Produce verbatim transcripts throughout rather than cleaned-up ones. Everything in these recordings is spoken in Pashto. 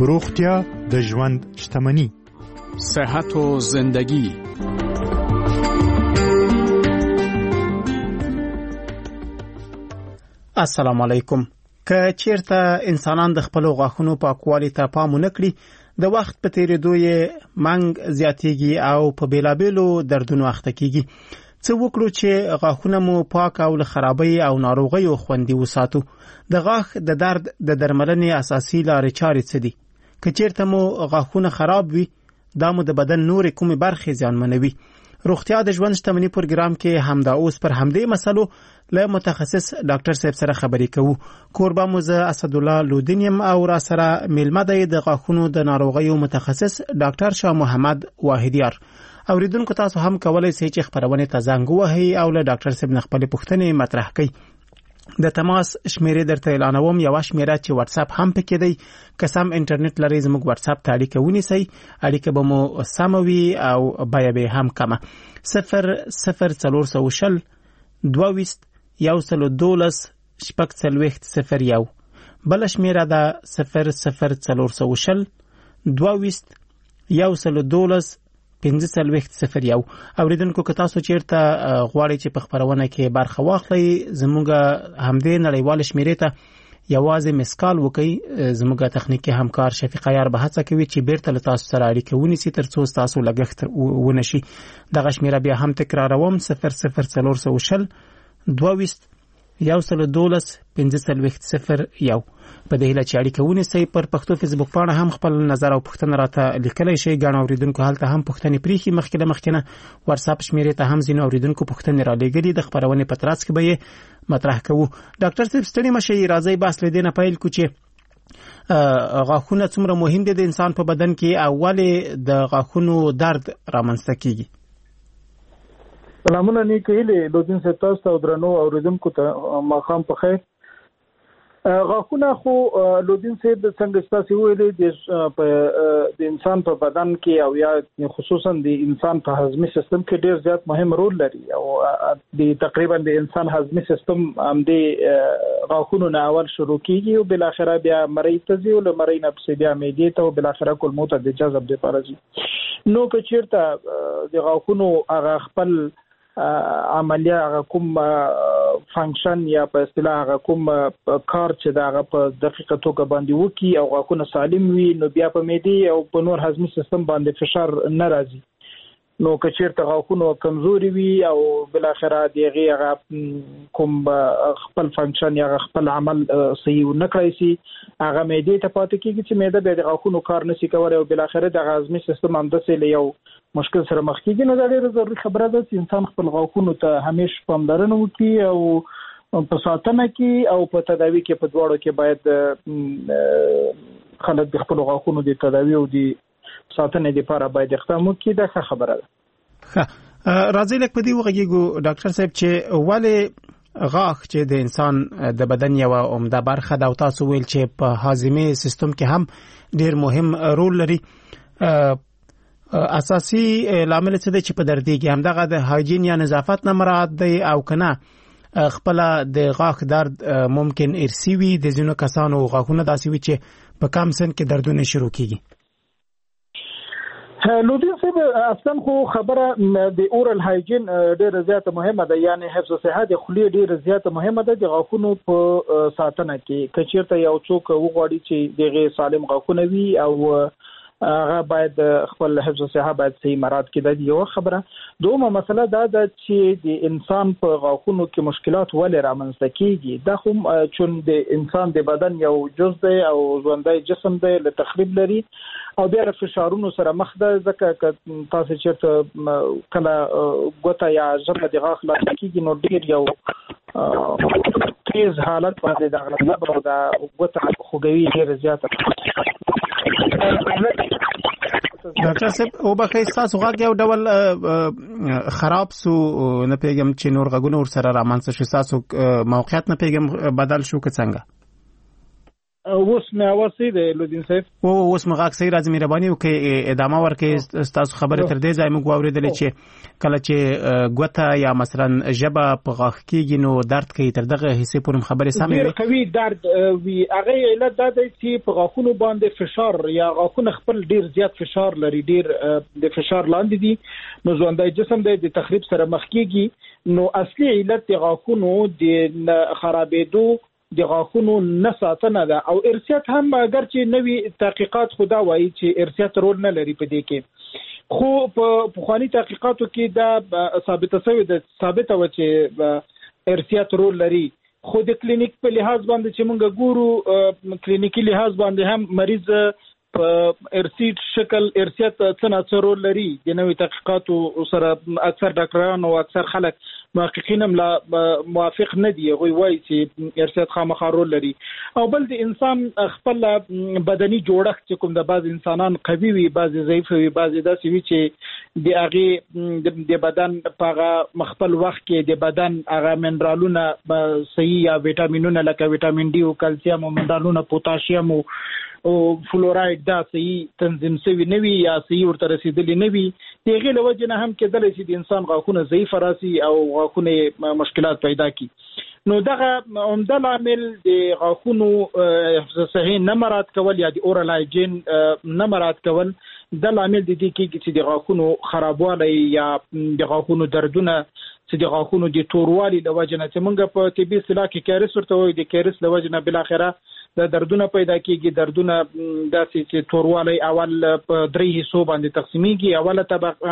روغتیا د ژوند شتمني. صحت و زندگی. السلام علیکم. که چیرته انسانان د خپل غاښونو پاکوالي ته پام ونه کړي، د وخت په تیریدو یې منګ زیاتېږي او په بیلابیلو دردونو اخته کیږي. څه وکړو چې غاښونه مو پاک او له خرابۍ او ناروغیو خوندي وساتو؟ د غاښ د درد د درملنې اساسي لارې چارې څه دي؟ که چیرته مو غاښونه خراب وي، دا مو د بدن نورې کومې برخې زیانمنوي. روغتیا د ژوند شتمني پروګرام کې همدا اوس پر همدې مسلو له متخصص ډاکټر صاحب سره خبرې کوو. کوربه مو زه اسدالله لودین یم او را سره میلمه دی د غاښونو د ناروغیو متخصص ډاکټر شاه محمد واحدیار. اوریدونکو تاسو هم کولای شئ چې خبرونه ته زنګ ووهئ او له ډاکټر صاحب نه خپلې پوښتنې مطرح کړئ. د تماس شمیرې درته اعلانوم. یو شمیره چې واتس اپ هم پکې دی. که سم انټرنیټ لرئ زموږ واتس اپ ته اړیکه ونیسئ. اړیکه به مو سمه وي او بیه به هم کمه. صفر صفر څلور سوه شل دوه ویشت یو سل دولس شپږ څلوېښت صفر یو. بله شمیره ده صفر صفر څلور سوه شل دوه ویشت یو سل دولس پنځه څلوېښت صفر یو. اوریدونکو که تاسو چیرته غواړئ چې په خپرونه کې برخه واخلئ، زموږ همدې نړیوال شمیرې ته یوازې مسکال وکړئ. زموږ تخنیکي همکار شفیق عیار به هڅه کوي چې بیرته له تاسو سره اړیکه ونیسي تر څو تاسو لګښت ونه شي. دغه شمیره بیا هم تکراروم: صفر صفر څلور سوه شل دوه ویشت یو سل دولس پنځه څلوېښت صفر یو. په دې هیله چې اړیکه ونیسئ. پر پښتو فیسبوک پاڼه هم خپل نظر او پوښتنه راته لیکلی شئ. ګڼ اوریدونکو هلته هم پوښتنې پریښي. مخکې له مخکې نه واتساپ شمیرې ته هم ځینې اوریدونکو پوښتنې رالیږلي. د خپرونې په ترڅ کې به یې مطرح کوو. ډاکټر صاحب ستړي مه شئ، راځئ بحث له دې نه پیل کړو چې غاښونه څومره مهم دي د انسان په بدن کې او ولې د غاښونو درد رامنځته کیږي. سلامونه نیکه هیلې لودین صاحب، تاسو ته او درنو اوریدونکو ته ماښام په خیر. غاښونه خو لودین صاحب څنګه ستاسو ویلې د انسان په بدن کې او یا خصوصا د انسان په هضمي سیستم کې ډیر زیات مهم رول لري او د تقریبا د انسان هضمي سیستم هم د غاښونو نه اول شروع کیږي او بل اخره بیا مری ته ځي او له مری نه پسې بیا معدې ته او بل اخره کولمو ته د جذب لپاره ځي. نو که چیرته د غاښونو هغه خپل عملیه هغه کوم فنکشن یا په اصطلاح هغه کوم کار چې دا هغه په دقیقه توګه باندې وکي او غاښونه سالم وي، نو بیا په معدې او په نور هضمي سیستم باندې فشار نه راځي. نو که چیرته غاښونه کمزوري وي او بل اخره دغه هغه کوم خپل فنکشن یا خپل عمل صحیح نه کړی سي، هغه معدې ته پاتې کیږي چې معده به د غاښونو کار نشي کولای او بل اخره د هضمي سیستم هم د سیل یو مشکل سره مخ کیږي. نو دا ډیره ضروري خبره ده چې انسان خپل غاښونو ته همیشه پاملرنه وکړي او په ساتنه کې او په تداوی کې په دواړو کې باید خلک د خپل غاښونو د تداوی او د ساتنې لپاره باید اقدام وکړي. دا ښه خبره ده. ښه، راځئ لږ په دې وغږیږو ډاکټر صاحب چې ولې غاښ چې د انسان د بدن یوه عمده برخه ده او تاسو ویل چې په هاضمي سیستم کې هم ډیر مهم رول لري، اساسي لامل څه دی چې په دردېږي؟ همدغه د هایجین یا نظافت نه مراعات دی او که نه خپله د غاښ درد ممکن ارثي وي؟ د ځینو کسانو غاښونه داسې وي چې په کم سن کې دردونه شروع کیږي. لودین صاحب اصلا خو خبره د اورال هایجین ډیره زیاته مهمه ده، یعنی حفظ صحت د خولې ډیره زیاته مهمه ده د غاښونو په ساتنه کې. که چیرته یو څوک وغواړي چې دغه سالم غاښونه وي او هغه باید خپل حفظ صحت باید صحیح مراعات کړي. د یو خبره. دومره مسله دا ده چې د انسان په غاښونو کې مشکلات ولې رامنځته کیږي. دا خو چون د انسان د بدن یو جز دی او ژوندی جسم دی، له تخریب لري او بیا له فشارونو سره مخ ده. ځکه تاسو چیرته کله ګوته یا ژبه د غاښ لاس کیږي نو ډیر یو تیز حالت باندې د غلط او د ګوته خوږوي ډیر زیاته. ډاکټر صاحب او بخیر، تاسو غاښ یو ډول خراب سو، نه پیګم چې نور غاښونه ور سره رامنځته شو، تاسو موقعیت نه پیګم بدل شو که څنګه؟ اوس مې اواز صحیح دی لودین صاحب؟ او اوس مغاک صحیح راځي. مهرباني وکړئ ادامه ورکړئ. تاسو خبره تر دې ځای موږ واورېدلې چې کله چې ګوته یا مثلا ژبه په غاښ کېږي نو درد کوي، تر دغه حصې پورې خبرې سمې وي؟ ډېر قوي درد وي. هغه علت دا دی چې په غاښونو باندې فشار یا غاښونه خپل ډېر زیات فشار لري، ډېر د فشار لاندې دي، نو ژوندی جسم دی د تخریب سره مخ کېږي. نو اصلي علت د غاښونو د خرابېدو د غاښونو نه ساتنه ده. او ارثیات هم اگر چې نوي تحقیقات خدا وایي چې ارثیات رول نه لري په دې کې، خو په پخواني تحقیقاتو کې دا ثابته شوې ده، ثابته و چې ارثیات رول لري. خو د کلینیک په لحاظ باندې چې موږ ګورو، کلینیکی لحاظ باندې هم مریض په ارثي شکل ارثیات څه نه څه رول لري. د نوي تحقیقاتو سره اکثر ډاکټران او اکثر خلک محققین هم لا موافق نه دي. هغوی وایي چې ارثیات خامخا رول لري. او بل د انسان خپل بدني جوړښت چې کوم د بعض انسانان قوي وي، بعض ضعیف وي، بعض داسې وي چې د هغې د بدن په هغه خپل وخت کې د بدن هغه منرالونه صحیح یا ویټامینونه لکه ویټامین ډي او کلسیم او منرالونه پوتاشیم او او فلوراید دا صحیح تنظیم شوي نه وي یا صحیح ورته رسېدلي نه وي. د هغې له وجې نه هم کېدلی چې د انسان غاښونه ضعیفه راسي او غاښونه مشکلات پیدا کړي. نو دغه عمده لامل د غاښونو حفظ صحي نه مراعات کول یا د اورال هایجین نه مراعات کول، دا لامل د دې کېږي چې د غاښونو خرابوالی یا د غاښونو دردونه چې د غاښونو د توروالي له وجې نه، چې موږ په طبي اصطلاح کې کیرس ورته وایو، د کیرس له وجې نه بالاخره د دردونه پیدا کېږي. دردونه داسې چې توروالی اول په درې حصو باندې تقسیمیږي. اوله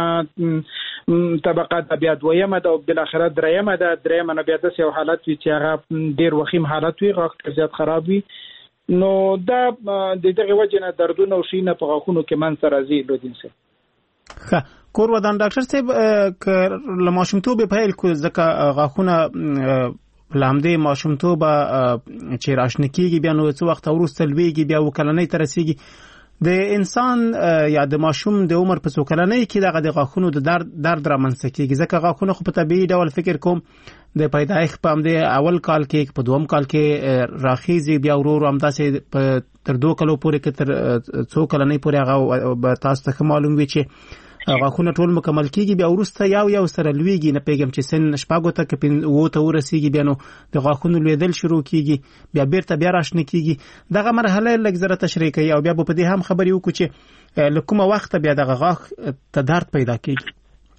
طبقه طبقه د بیا دویمه ده او بالاخره دریمه ده. دریمه نه بیا داسې یو حالت وي چې هغه ډېر وخیم حالت وي، غاښ زیات خراب وي. نو دا د دغه وجې نه دردونه او شیونه په غاښونو کې منځته راځي. لودین صاحب ښه کور ودان ډاکټر صاحب که له ماشومتوبه پیل کړو، ځکه غاښونه لامدې ماشومتوب چې راشنه کېږي بیا نو څه وخت وروسته لویږي، بیا اووه کلنۍ ته رسېږي. د انسان یا د ماشوم د عمر په څو کلنۍ کې دغه د غاښونو د درد درد رامنځته کېږي؟ ځکه غاښونه خو په طبیعي ډول فکر کوم د پیدایښت په همدې اول کال کې، په دوم کال کې راخیږي، بیا ورو ورو همداسې په تر دوه کلو پورې کې تر څو کلنۍ پورې هغه به تاسو ته ښه معلوم وي چې غاښونه ټول مکمل کېږي، بیا وروسته یو یو سره لویږي. نه پوهېږم چې سن شپږو ته که اووه ته ورسېږي بیا نو د غاښونو لویدل شروع کېږي، بیا بیرته بیا راشنه کېږي. دغه مرحله یې لږ زره تشریح کوي او بیا به په دې هم خبرې وکړو چې له کومه وخته بیا دغه غاښ ته درد پیدا کېږي.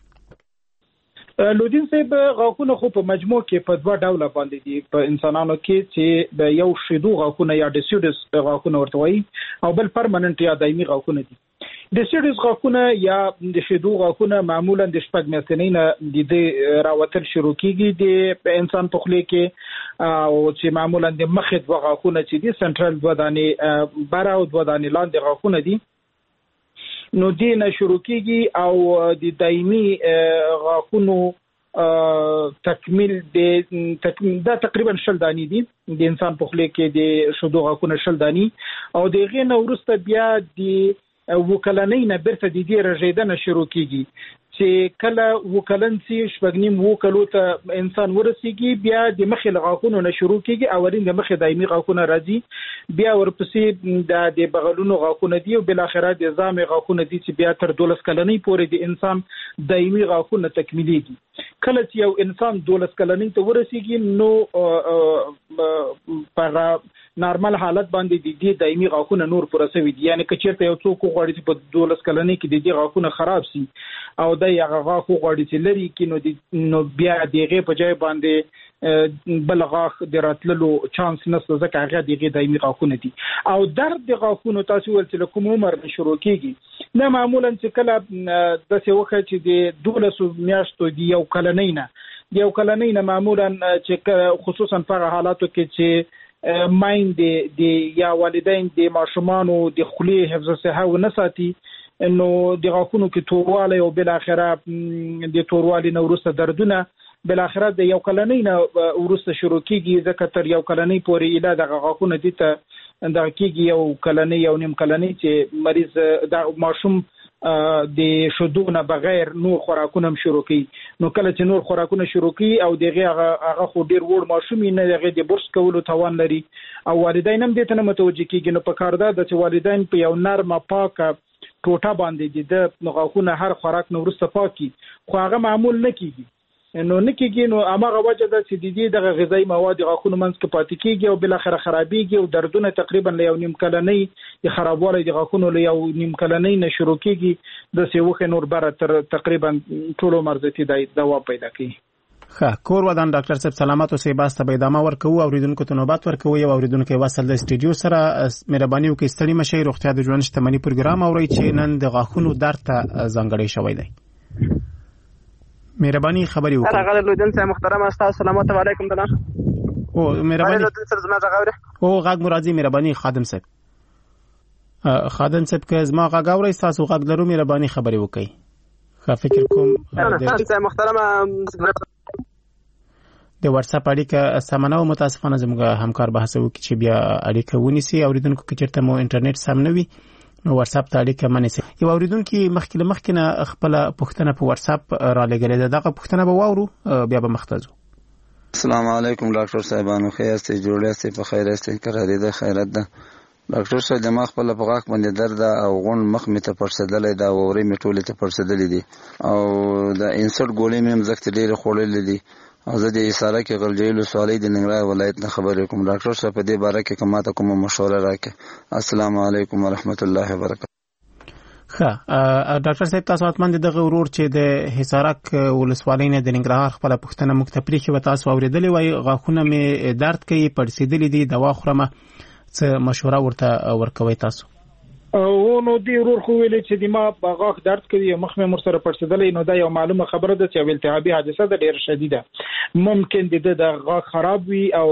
لودین صاحب غاښونه خو په مجموع کې په دوه ډوله باندې دي په انسانانو کې، چې د یو شیدو غاښونه یا ډیسیډس غاښونه ورته وایي او بل پرمننت یا دایمي غاښونه دي. ډیسیډس غاښونه یا د شیدو غاښونه معمولا د شپږ میاشتنۍ نه د دې راوتل شروع کېږي د انسان په خولې کې، او چې معمولا د مخې دوه غاښونه چې دي سنټرل دوه دانې بره او دوه دانې لاندې غاښونه دي، نو دې نه شروع کېږي. او د دایمي غاښونو تکمیل د دا تقریبا شل دانی دي د انسان په خولې کې د شیدو غاښونه شل دانی، او د هغې نه وروسته بیا د اووه کلنۍ نه بیرته د دې رژېدنه شروع کېږي چې کله اووه کلن سي شپږ نیم اووه کلو ته انسان ورسېږي، بیا د مخې له غاښونو نه شروع کېږي. اولین د مخې دایمي غاښونه راځي، بیا ورپسې د بغلونو غاښونه دي او بالاخره د زامې غاښونه دي چې بیا تر دولس کلنۍ پورې د انسان دایمي غاښونه تکمیلېږي. کله چې یو انسان دولس کلنۍ ته ورسېږي نو په نارمل حالت باندې د دې دایمي غاښونه نور پوره شوي دي. یعنې که چېرته یو څوک وغواړي چې په دولس کلنۍ کې د دې غاښونه خراب سي او دی هغه غاښ وغواړي چې لرې کړي، نو بیا د هغې په ځای باندې بل غاښ د راتللو چانس نشته، ځکه هغه د هغې دایمي غاښونه دي. او درد د غاښونو تاسو ویل چې له کوم عمر نه شروع کېږي، نه معمولا چې کله داسې وخت چې د دولسو میاشتو د یو کلنۍ نه د یو کلنۍ نه معمولا چې خصوصا په هغه حالاتو کې چې ماین د یا والدین د ماشومانو د خولې حفظ صحه ونه ساتي، نو د غاښونو کې توروالی او بالاخره د توروالی نه وروسته دردونه بالاخره د یو کلنۍ نه وروسته شروع کېږي، ځکه تر یو کلنۍ پورې ایله دغه غاښونه دي ته دغه کېږي یو کلنۍ یو نیم کلنۍ چې مریض د ماشوم د شودونه بغیر نور خوراکونه شروع کی نو کله چې نور خوراکونه شروع کی او دغه هغه خو ډیر وړ ماشوم نه دغه د برس کولو توان لري او والدین هم دې ته متوجه کیږي نو په کار ده چې والدین په یو نرمه پاکه ټوټه باندې د غاښونه هر خوراک نو ورسته پاکي خو هغه معمول نه کیږي نو نکیږي نو هغه وجه ده چې د دې د غذایی مواد غاښونو منځ کې پاتې کیږي او بل اخر خرابېږي او دردونه تقریبا له یو نیم کلنۍ د خرابوالي د غاښونو له یو نیم کلنۍ نه شروع کیږي د سیوخه نور بره تر تقریبا ټولو مرزتي د دوا پیدا کوي. ښه کور ودان ډاکټر صاحب سلامات اوسئ باسته به ادامه ورکوو اوریدونکو ته نوبت ورکوو یو اوریدونکو وصل د سټډیو سره مهرباني وکړئ ستړي مشئ روغتیا د ژوند شتمنۍ پروګرام اورئ چې نن د غاښونو درد ته ځانګړی شوی دی. مهرباني خبري وکړئ. هغه لودن صاحب محترم استاد سلامات علیکم دلان. او مهرباني لودن سره زما غاوري. او غاګ مرادي مهرباني خادم صاحب. خادم صاحب که زما غاګ اورئ تاسو غاګ لرو مهرباني خبري وکړئ. ښه فکر کوم د محترم د واتس اپ اړیکه سمنه او متاسفانه زموږ همکار بحث وکړي چې بیا اړیکه ونیسي اوریدونکو کې چیرته مو انټرنیټ سم نه وي نو واتس اپ ته اړیکه منیسي. یو اوریدونکو مخکې مخکې نه خپل پوښتنه په واتس اپ را لګلې ده دغه پوښتنه به واورو بیا به مختازو. السلام علیکم ډاکټر صاحبانو خیر است جوړ است په خیر است کرا دې ده خیرت ده ډاکټر صاحب د مخ په لپغاک باندې درد او غون مخ می ته پړسدلې دا ووري می ټوله ته پړسدلې دي او د انسرټ ګولې مې مزکت ډېر خورلې دي او زه د ایساره کې غلجیلو سوالې د ننګرهار ولایت نه خبرې کوم ډاکټر صاحب په دې باره کې کومه کومه مشوره راکړه. السلام علیکم ورحمت الله وبرکاته. ښه ډاکټر صاحب تاسو اتمن دغه ورور چې د حصارک ولسوالۍ نه د ننګرهار خپل پښتنه مکتپری کې و تاسو اوریدلې وای غاښونه می درد کوي پړسیدلې دي دوا خورم څه مشوره ورته ورکوي تاسو؟ او نو دی ورور خو ویل چې د ما غاښ درد کوي مخ مې مر سره پړسیدلې نو دا یو معلومه خبره ده چې التهابي حادثه ده ډېر شدیده ممکن د د غاښ خراب وي او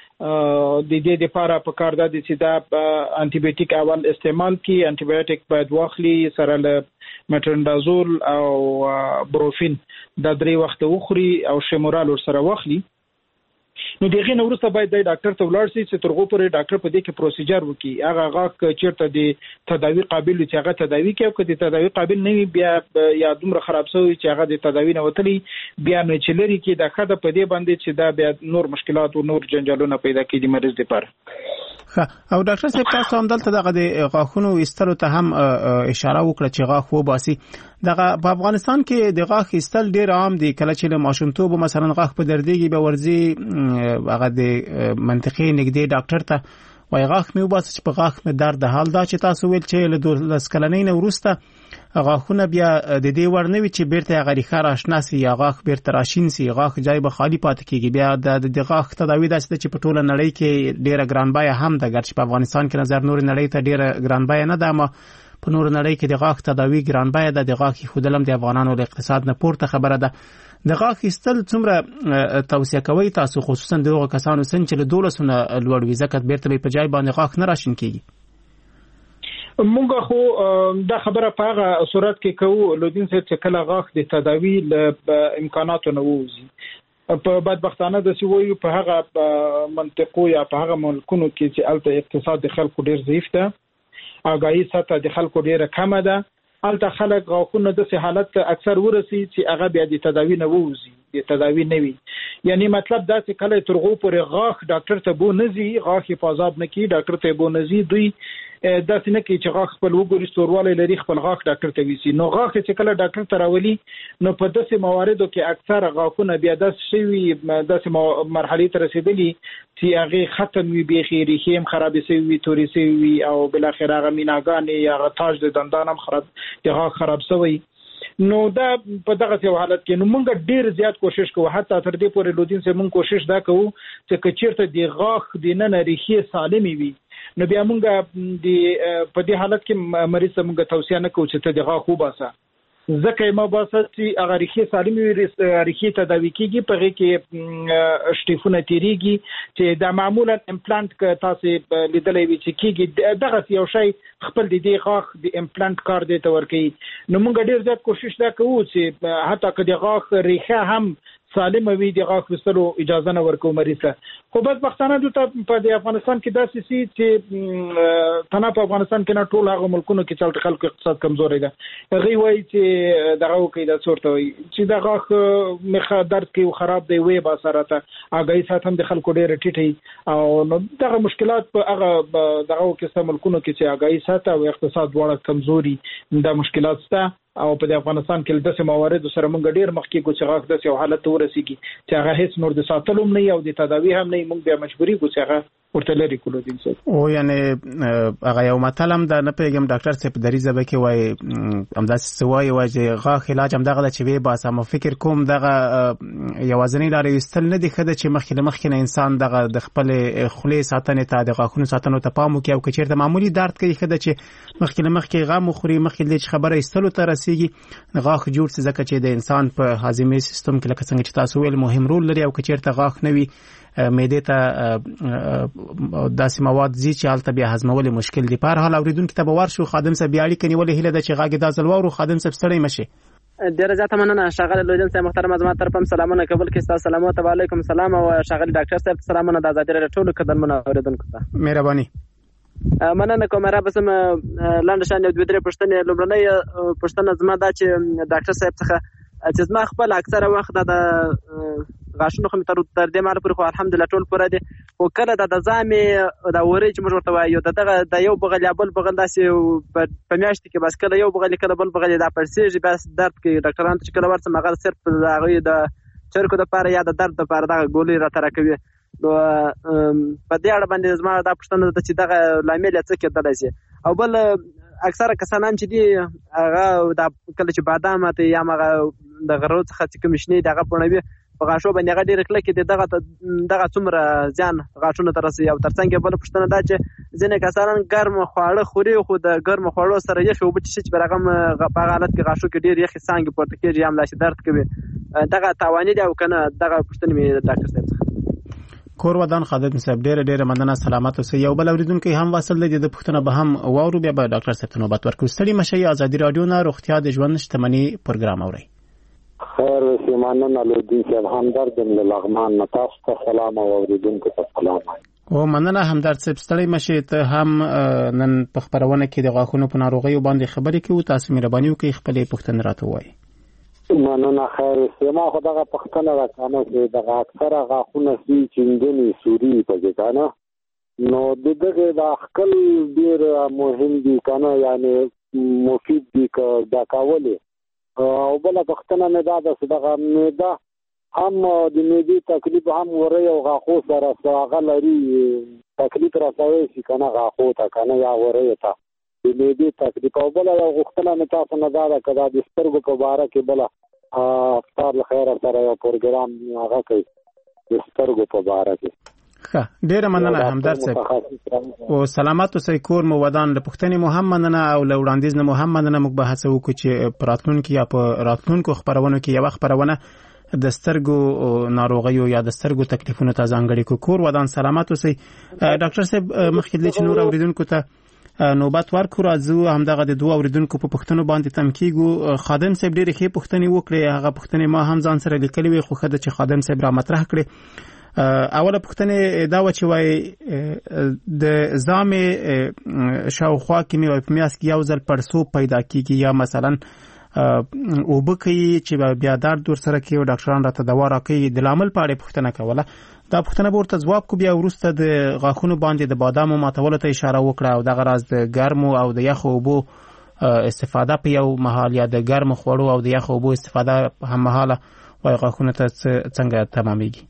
د دې لپاره په کار ده چې دا انټي بایوټیک اول استعمال کی انټي بایوټیک باید واخلي سره له مټرندازول او بروفین د درې وخت وخوري او شیمورال سره واخلي نو دغه نو ورسته باید د ډاکټر ته ولاړ شي چې ترغو پورې ډاکټر په دې کې پروسیجر وکړي هغه غاښ چیرته د تداوی قابل چې هغه تداوی کوي او د تداوی قابل نه وي بیا یا دومره خراب شوی چې هغه د تداوی نه وتلی بیا نه چلري کې د خده په دې باندې چې دا بیا نور مشکلات او نور جنجالونه پیدا کوي د مریض لپاره. ښه او ډاکټر صاحب تاسو هم دلته دغه د غاښونو ایستلو ته هم اشاره وکړه چې غاښ وباسي دغه په افغانستان کې د غاښ ایستل ډیر عام دي کله چې له ماشومتوب مثلا غاښ په دردېږي به ورځي هغه د منطقي نږدې ډاکټر ته وای غاښ مې وباسي چې په غاښ مې درد حال دا چې تاسو ویل چې له دولس کلنۍ نه وروسته غاښونه بیا د دې ور نه وي چې بیرته هغه ریښه راشنه سي یا غاښ بیرته راشین سي غاښ جای به خالی پاتې کیږي بیا د غاښ تداوی داسې چې په ټوله نړۍ کې ډیره ګران بیه هم ده ګرچې په افغانستان کې نظر نور نړۍ ته ډیره ګران بیه نه ده اما په نور نړۍ کې د غاښ تداوی ګران بیه ده د غاښ خودلم د افغانانو له اقتصاد نه پورته خبره ده. د غاښ ایستل څومره توصیه کوي تاسو خصوصا دغه کسانو سن چې له دولسونه لوړ وي ځکه بیرته په جای باندې غاښ نه راشین کیږي؟ مونږ خو دا خبره په هغه صورت کې کوو لودین صاحب چې کله غاښ د تداوی له امکاناتو نه ووځي په بدبختانه د سویو په هغه منطقو یا په هغه ملکونو کې چې الته اقتصاد د خلکو ډیر ضعیف ده آگاهی سطح د خلکو ډیره کمه ده الته خلک غاښونه د سه حالت اکثر ورسي چې هغه بیا د تداوی نه ووځي د تداوی نه وي یعنی مطلب دا چې کله ترغو پورې غاښ ډاکټر ته بو نزي غاښ حفاظت نه کی ډاکټر ته بو نزي دوی دا څنګه کې چې غاښ خپل وګوري ستورواله لري خپل غاښ ډاکټر ته ویسي نو غاښ چې کله ډاکټر ته راولي نو په داسې مواردو کې اکثر غاښونه بیا داس شوی داسې مرحله ته رسیدلی چې هغه ختم وي به خیری خیم خراب شي توري شي او بل اخر هغه میناګان یا تاج د دندانم خراب د غاښ خراب شوی نو دا په دغه یو حالت کې نو موږ ډیر زیات کوشش کوو حتی تر دې پورې لودین سه موږ کوشش دا کوو چې کچیرته د غاښ د نن ریخي سالمي وي نو بیا موږ د په دې حالت کې مریض ته موږ توصیه نه کوو چې ته د غاښ وباسه ځکه ما باسه چې هغه ریخي سالمي ریخي تداوی کیږي په هغه کې شټیفونه تیریږي چې دا معمولا امپلانت ک تاسو لیدلې وی چې کیږي دغه یو شی خپل د دې غاښ د امپلانت کار دی ته ورکی نو موږ ډیر زیات کوشش دا کوو چې حتی که د غاښ ریخه هم سالم وي د غاښ وستلو اجازه نه ورکو مریض ته. خو بس وختانه د په د افغانستان کې داسې سي چې تنه په افغانستان کې نه ټول هغه ملکونو کې چې خلکو اقتصاد کمزوري ده هغه وایي چې دغه کوي د څورته وي چې د غاښ مخه درد کې خراب دی وي با سره ته هغه ساتم د خلکو ډېر ټیټي او نو دغه مشکلات په هغه دغه کې سم ملکونو کې چې هغه ساته او اقتصاد وړه کمزوري د مشکلات ستا او په افغانستان کې د څه موارد سره مونږ ډیر مخکې کو چې هغه د یو حالت ورسیږي چې هغه هیڅ نور د ساتلوم نه او د تداوی هم نه مونږ بیا مجبوري کو چې هغه ورته لري کولو دي څه او یعنی هغه یو مطلب د نه پیغام ډاکټر صاحب دریزه به کې وای امداسي سوای واجه غاښ علاج هم دغه چې وی باسه مو فکر کوم دغه یوازنی لارې استل نه دي خده چې مخکې مخکې انسان دغه د خپل خولې ساتنې ته د غاښونو ساتنو ته پام وکړي او کچیر د معمولی درد کوي خده چې مخکې مخکې غا مخوري مخکې د خبره استلو ته رسیږي غاښ جوړ څه ځکه چې د انسان په هاضمي سیستم کې لکه څنګه چې تاسو ویل مهم رول لري او کچیر ته غاښ نوي معده ته داسې مواد زی چې حالت بیا هضمول مشکل دي. په هر حال اوریدونکو ته به ورشو خادم صاحب بیا اړیکه نیولې هله د چې غاګي د ځلوارو خادم صاحب ستړي مشي. ډیره زیاته مننه شاغل لوجن صاحب محترم از ما طرفم سلامونه قبول کړئ. تاسو سلامات علیکم سلام او شاغل ډاکټر صاحب سلامونه د آزادۍ رادیو ټول قدرمنه اوریدونکو ته مهرباني مننه کوم. را بسم لاندې شان یو دوه درې پښتنې لومړنۍ پښتنه زما دا چې ډاکټر صاحب څخه چې زما خپل اکثره وخت د غاښونو خو تر تر دې مال پر خو الحمدلله ټول پوره دي او کله د ځامې د ورې چې موږ ورته وایو دغه د یو بغل یا بل بغل داسې په میاشت کې بس کله یو بغل کله بل بغل دا پړسېږي بس درد کې ډاکټرانو ته کله ورته مغل صرف هغه د چرکو د پاره یا د درد د پاره د ګولې را تر کوي نو په دې اړه باندې زما دا پښتنه د چې دغه لامل څه کېدای شي او بل اکثره کسانان چې دي هغه د کله چې بادام ته یا مغه د غرو څخه چې کمشنی دغه پړنوي په غاښو باندې هغه ډیر کله کې دغه دغه څومره ځان غاښونو تر رسي او ترڅنګ بل پښتنه دا چې ځنه کسانان ګرم خواړه خوري خو د ګرم خواړو سره یې شو بچ چې برغم په حالت کې غاښو کې ډیر یخ څنګه پورته کېږي هم لاش درد کوي دغه تاوانی دی او کنه دغه پښتنه می ډاکټر صاحب کور ودان خادم صاحب ډېر ډېر مننه سلامات اوسئ. یو بل اوریدونکو هم واصل دی د پښتنه به هم واورو بیا به ډاکټر صاحب ته نوبت ورکړو. ستړي مشي آزادي رادیو نه روغتیا د ژوند شتمنۍ پروګرام اوري. خیر سیمانه لودین صاحب همدرد له لغمان تاسو ته سلام او اوریدونکو ته سلام. او مننه همدرد صاحب ستړي مشي ته هم نن په خبرونه کې د غاښونو په ناروغي باندې خبرې کوي. تاسو مهرباني وکړئ خپل پښتنه راته وایي. مننه خیر سیما خدغه پښتنه راکنه چې دغه اکثره غاښونه سي چندني سوري پکې کنه نو دغه د خپل ډیر مهم دي کنه یعنی مفید دي ک دا کاوله او بل پښتنه مې دا د دغه مې دا هم د مېدی تکلیف هم وره او غاښو سره ساغه لري تکلیف راځي چې کنه غاښو ته کنه یا وره ته د مېدی تکلیف او بل یو غختنه مې تاسو نه دا کدا د سترګو په باره کې بل افطار لخير سره یو پروګرام هغه کوي د سترګو په باره کې. ښه ډیره مننه همدرد صاحب او سلامات اوسئ. کور مو ودان له پښتنې مو هم مننه او له وړاندیز نه مو هم مننه. موږ به هڅه وکړو چې په راتلونکي یا په راتلونکو خبرونو کې یو خبرونه د سترګو ناروغیو یا د سترګو تکلیفونو ته ځانګړي کو. کور ودان سلامات اوسئ. ډاکټر صاحب مخکې د نور اوریدونکو ته نوبت ورکو راځو همدغه د دوه اوریدونکو په پښتنو باندې تم کیږو. خادم صاحب ډېرې ښې پوښتنې وکړې هغه پوښتنې ما هم ځان سره لیکلې وې خو ښه ده چې خادم صاحب را مطرح کړې. اوله پوښتنه دا و چې وایي د ځامې شاوخوا کې مې په میاس کې یو ځل پړسوب پیدا کیږي یا مثلا اوبه کوي چې بیا درد ور سره کوي او ډاکټران راته دوا راکوي د لامل په اړه پوښتنه کوله. دا پوښتنه به ورته ځواب کو بیا وروسته د غاښونو باندې د بادامو ماتولو ته اشاره وکړه او دغه راز د ګرمو او د یخو اوبو استفاده په یو مهال یا د ګرمو خوړو او د یخو اوبو استفاده په هم مهاله وای غاښونو ته څنګه تمامېږي.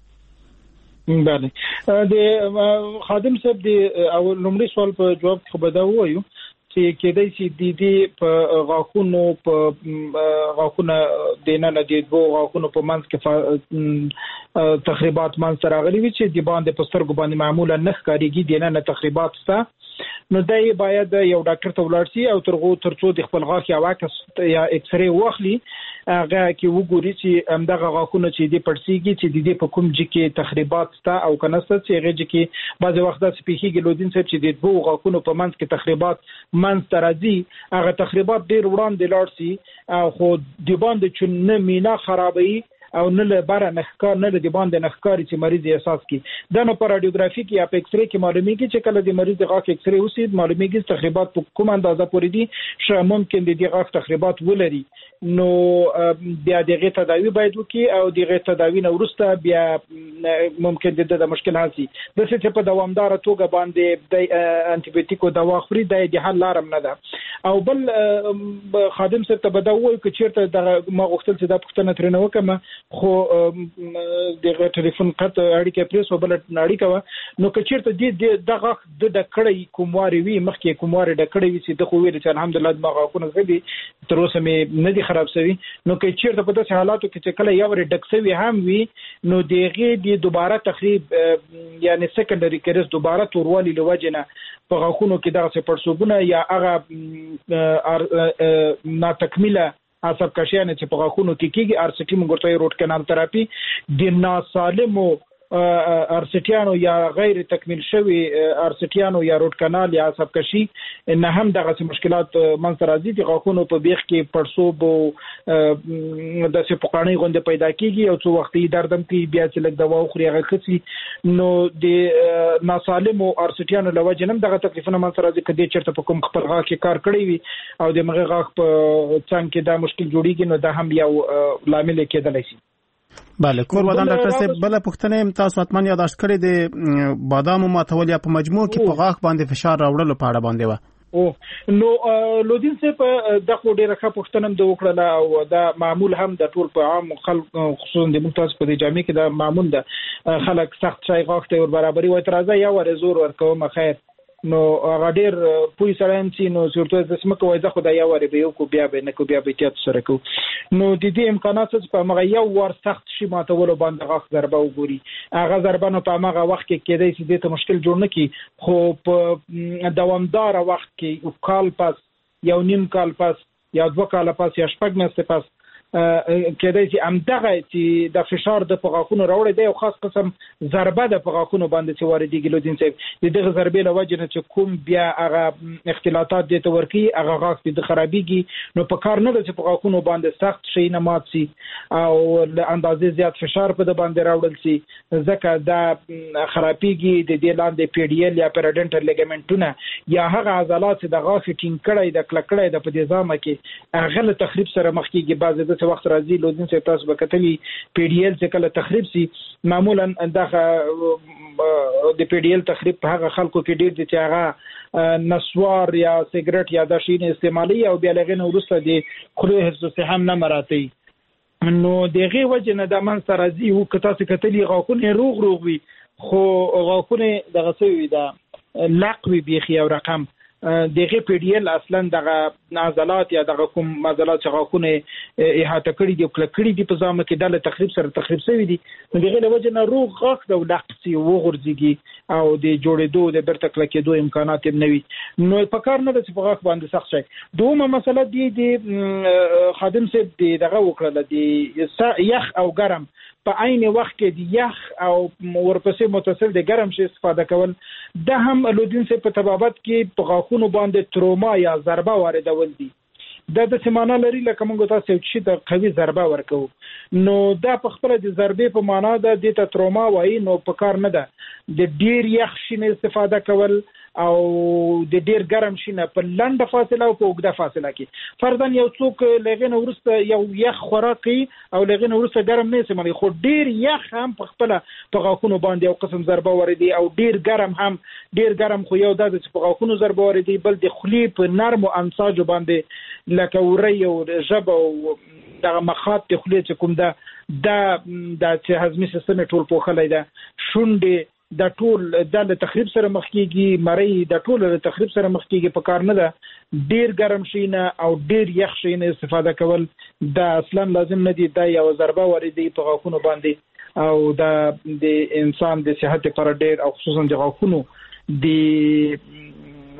بله د خادم صاحب د اول لومړي سوال په جواب کې به دا وایو چې کېدای شي د دې په غاښونو په غاښونه د نه نه د دوه غاښونو په منځ کې تخریبات منځ راغلي وي چې د باندې په سترګو باندې معمولا نه ښکارېږي د نه نه تخریبات شته نو دای باید یو ډاکټر ته ولاړ شي او ترغو ترڅو د خپل غاښ یا واکس یا ایکس ری واخلي هغه کې وګوري چې همدغه غاښونه چې د پړسیږي چې د دې په کوم ځای کې تخریبات شته او کنه ست چې هغه کې بعض وخت د سپیخي لودین صاحب چې د دوه غاښونو په منځ کې تخریبات منځ ترازی هغه تخریبات ډیر وړاندې لاړ شي خو د باندې چې نه مینا خرابوي او نه له بار نه ښکار نه د باندې نه ښکاری چې مریض احساس کی دا نو پر رادیوګرافي کې یا په ایکس ری کې معلومیږي چې کله د مریض د غاښ ایکس ری وسید معلومیږي تخریبات په کوم اندازه پورې دي چې ممکن د دې غاښ تخریبات ولري نو بیا دغه تداوی باید وکي او دغه تداوی نه وروسته بیا ممکن د مشکل حل شي د څه په دوامدار توګه باندې د انټي بیوټیکو دوا خوري د حل لارم نه ده او بل خادم سره تبدوي چې چیرته د ما غوښتل چې د پښتنه ترنه وکم خو دغه ټلیفون قط اړیکه پریس وبل اړیکه نو که چیرته د دغه د کړی کومواري وي مخکې کومواري د کړی وي چې د خو ویل چې الحمدلله ما غوښنه زدي تر اوسه مې نه دي خراب شوی نو که چیرته په داسې حالاتو کې چې کله یو ور ډک شوی هم وي نو دغه د دوباره تخریب یعنی سیکنډری کیرس دوباره توروالی لوجنه په غاښونو کې دغه څه پړسوبونه یا هغه ناتکمیله عصب کشیانه چې په غاښونو کې کیږي ارسټي مونږ روټ کانال تراپي د ناسالمو ارسټیانو یا غیر تکمیل شوی ارسټیانو یا روټ کانال یا عصب کشي نه هم دغه مشکلات منځ راځي د غاښونو په بیخ کې پړسوب او د سپقانی غونډه پیدا کیږي او څو وخت یې دردم کې بیا چې لږ دوا خوري هغه خسي نو د ناسالمو ارسټیانو لوجه نم دغه تکلیفونه منځ راځي کدي چرته په کوم خپل غاښ کې کار کړی وي او د مغه غاښ په څنګه کې دا مشکل جوړیږي نو دا هم یو لامل کېدلی شي. بله کور ودان ډاکټر صاحب بل پوښتنه تاسو اتمن یاداشت کړی د بادامو ماتول یا په مجموع کې په غاښ باندې فشار راوړلو په اړه باندې و او نو لودین صاحب دغه ډیره ښه پوښتنه د وکړه او دا معمول هم د ټول په عام خلک خصوصا د ممتاز په جامع کې دا معمول ده خلک سخت شای غاښ ته ور برابرۍ و اعتراض یا ور زور ورکوم خیر نو هغه ډیر پوي سره هم چې نو صورت د سمکه وای ځخه دا یو ور به یو کو بیا به نه کو بیا به تاسو سره کو نو د دې امکانات څخه په مغه یو ور سخت شي ماتولو باندې غاښ ضربه وګوري هغه ضربه نو په مغه وخت کې کېدای شي د مشکل جوړ نه کی خو په دوامدار وخت کې او کال پس یو نیم کال پس یا دوه کال پس یا شپږ میاشتې پس کېدای شي امدغه چې د فشار د پغاخونو راوړي دی او خاص قسم ضربه د پغاخونو باندې چې واردېږي لودین صاحب د دغه ضربې له وجې نه چې کوم بیا هغه اختلاطات د تورکی هغه غاښ د خرابېږي نو په کار نه د چې پغاخونو باندې سخت شي نه مات شي او له اندازې زیات فشار په د باندې راوړل شي ځکه دا خرابېږي د دې لاندې پی ډی ال یا پیراډنټل لیګامنټونه یا هغه عضلات د غاښ ټینګ کړي د کلکړې د په دې ځامه کې هغه له تخریب سره مخ کېږي بعضې د وخت راځي لودین صاحب تاسو به کتلی پی ډی ال چې کله تخریب سي معمولا دغه د پی ډی ال تخریب په هغه خلکو کې ډیر دي چې هغه نسوار یا سیګریټ یا د شین استعمالي او بیا لغې نو ورسته دي خلوی حفظ صحه نه مراتي نو دغه وجه نه د من سره راځي او که تاسو کتلی غاښونه روغ روغ وي خو غاښونه دغه سوي دا لقوي بيخي او رقم دغه پی ډی ال اصلا دغه عضلات یا دغه کوم عضلات چې غاښونه احاطه کړي دي او کلکړي دي په ځامه کې د تخریب سره تخریب شوی دي نو دغه له وجه نه روغ غاښ د لقسي وغورځيږي او د جوړېدو د برته کلکېدو امکانات هم نوي نو په کار نه د چې په غاښ باندې سخت شي دومره مسله دی د خادم صاحب دی دغه وکړه دی یخ او ګرم په عین وخت کې د یخ او ورپسې متصل د ګرم شي استفاده کول د هم لودین صاحب په تبابت کې په غاښونو باندې تروما یا ضربه واردول دي دا د سیمانه لري لکه موږ تاسو چې د قوي ضربه ورکو نو دا په خپل د ضربې په معنا ده د ته تروما وایي نو په کار نه ده د ډیر یخ شینه استفاده کول او د ډیر ګرم شینه په لنډه فاصله او په اوږده فاصله کې فرضاً یو څوک لغې نو ورسته یو یخ خوراکي او لغې نو ورسته ګرم نه سمري خو ډیر یخ هم په خپل په غاښونو باندې یو قسم ضربه وردي او ډیر ګرم هم ډیر ګرم خو یو د په غاښونو ضربه وردي بل د خلی په نرم او انساج باندې لکه وري او جبه او دغه مخاط د خلی چې کوم ده د د هضمي سیستم ټول پوښلای ده شونډې د ټول د تخریب سره مخ کیږي مری د ټول د تخریب سره مخ کیږي په کار نه ده ډیر ګرم شینه او ډیر یخ شینه استفاده کول د اصلا لازم نه دي د یو ضربه وردی په غاښونو باندې او د د انسان د صحت لپاره ډیر او خصوصا د غاښونو د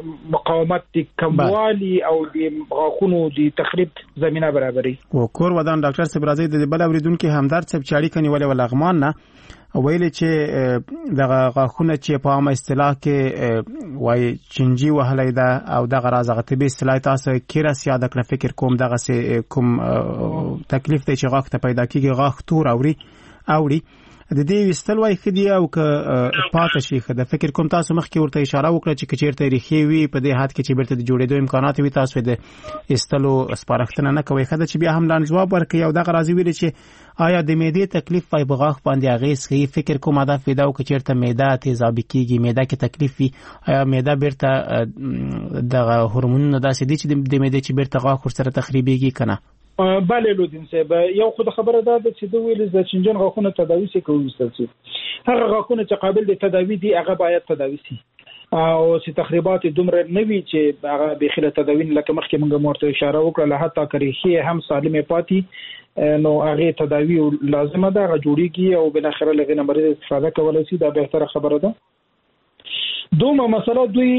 مقاومت د کموالي او د غاښونو د تخریب زمينه برابري. او کور ودان ډاکټر صاحب راځي د بل اوریدونکو همدارد صاحب چاړي کني ولې ولغمان نه ویل چې د غاښونه چې په عامه اصطلاح کې وای چنجي وهلې ده او د غرازغه طبي اصطلاح تاسو کیرا سیاده کړ فکر کوم دغه کوم تکلیف ته چې غاښ ته پیدا کیږي غاښ تور اوري اوري د دې وستل وای خدي او ک پاتې شي خدای فکر کوم تاسو مخکې ورته اشاره وکړه چې کچیرته ریخي وي په دې حد کې چې برته د جوړېدو امکانات وي تاسو د استلو سپارښتنه نه کوي خدای چې بیا هم لاندې جواب ورکړي او دغه راځي ویل چې آیا د معدې تکلیف پای بغاخ باندې اغیز کوي فکر کوم دا فایده او کچیرته معده تیزاب کیږي معده کې تکلیف وي آیا معده برته د هورمونونو داسې دي چې د معدې چې برته غاښ سره تخریبيږي کنه؟ بله لودین صاحب یو خو د خبره ده چې د ویل د چنجن غاښونه تداوي سي کوي ستاسو هغه غاښونه چې قابل د تداوي دي هغه باید تداوي سي او چې تخریبات دومره نوي چې هغه به خله تداوی لکه مخکې موږ مرته اشاره وکړه حتی کریخي هم سالمه پاتې نو هغه تداوی لازمه ده هغه جوړیږي او بل اخر لغې مریض استفاده کولای شي دا به تر خبره ده. دومره مسله دوی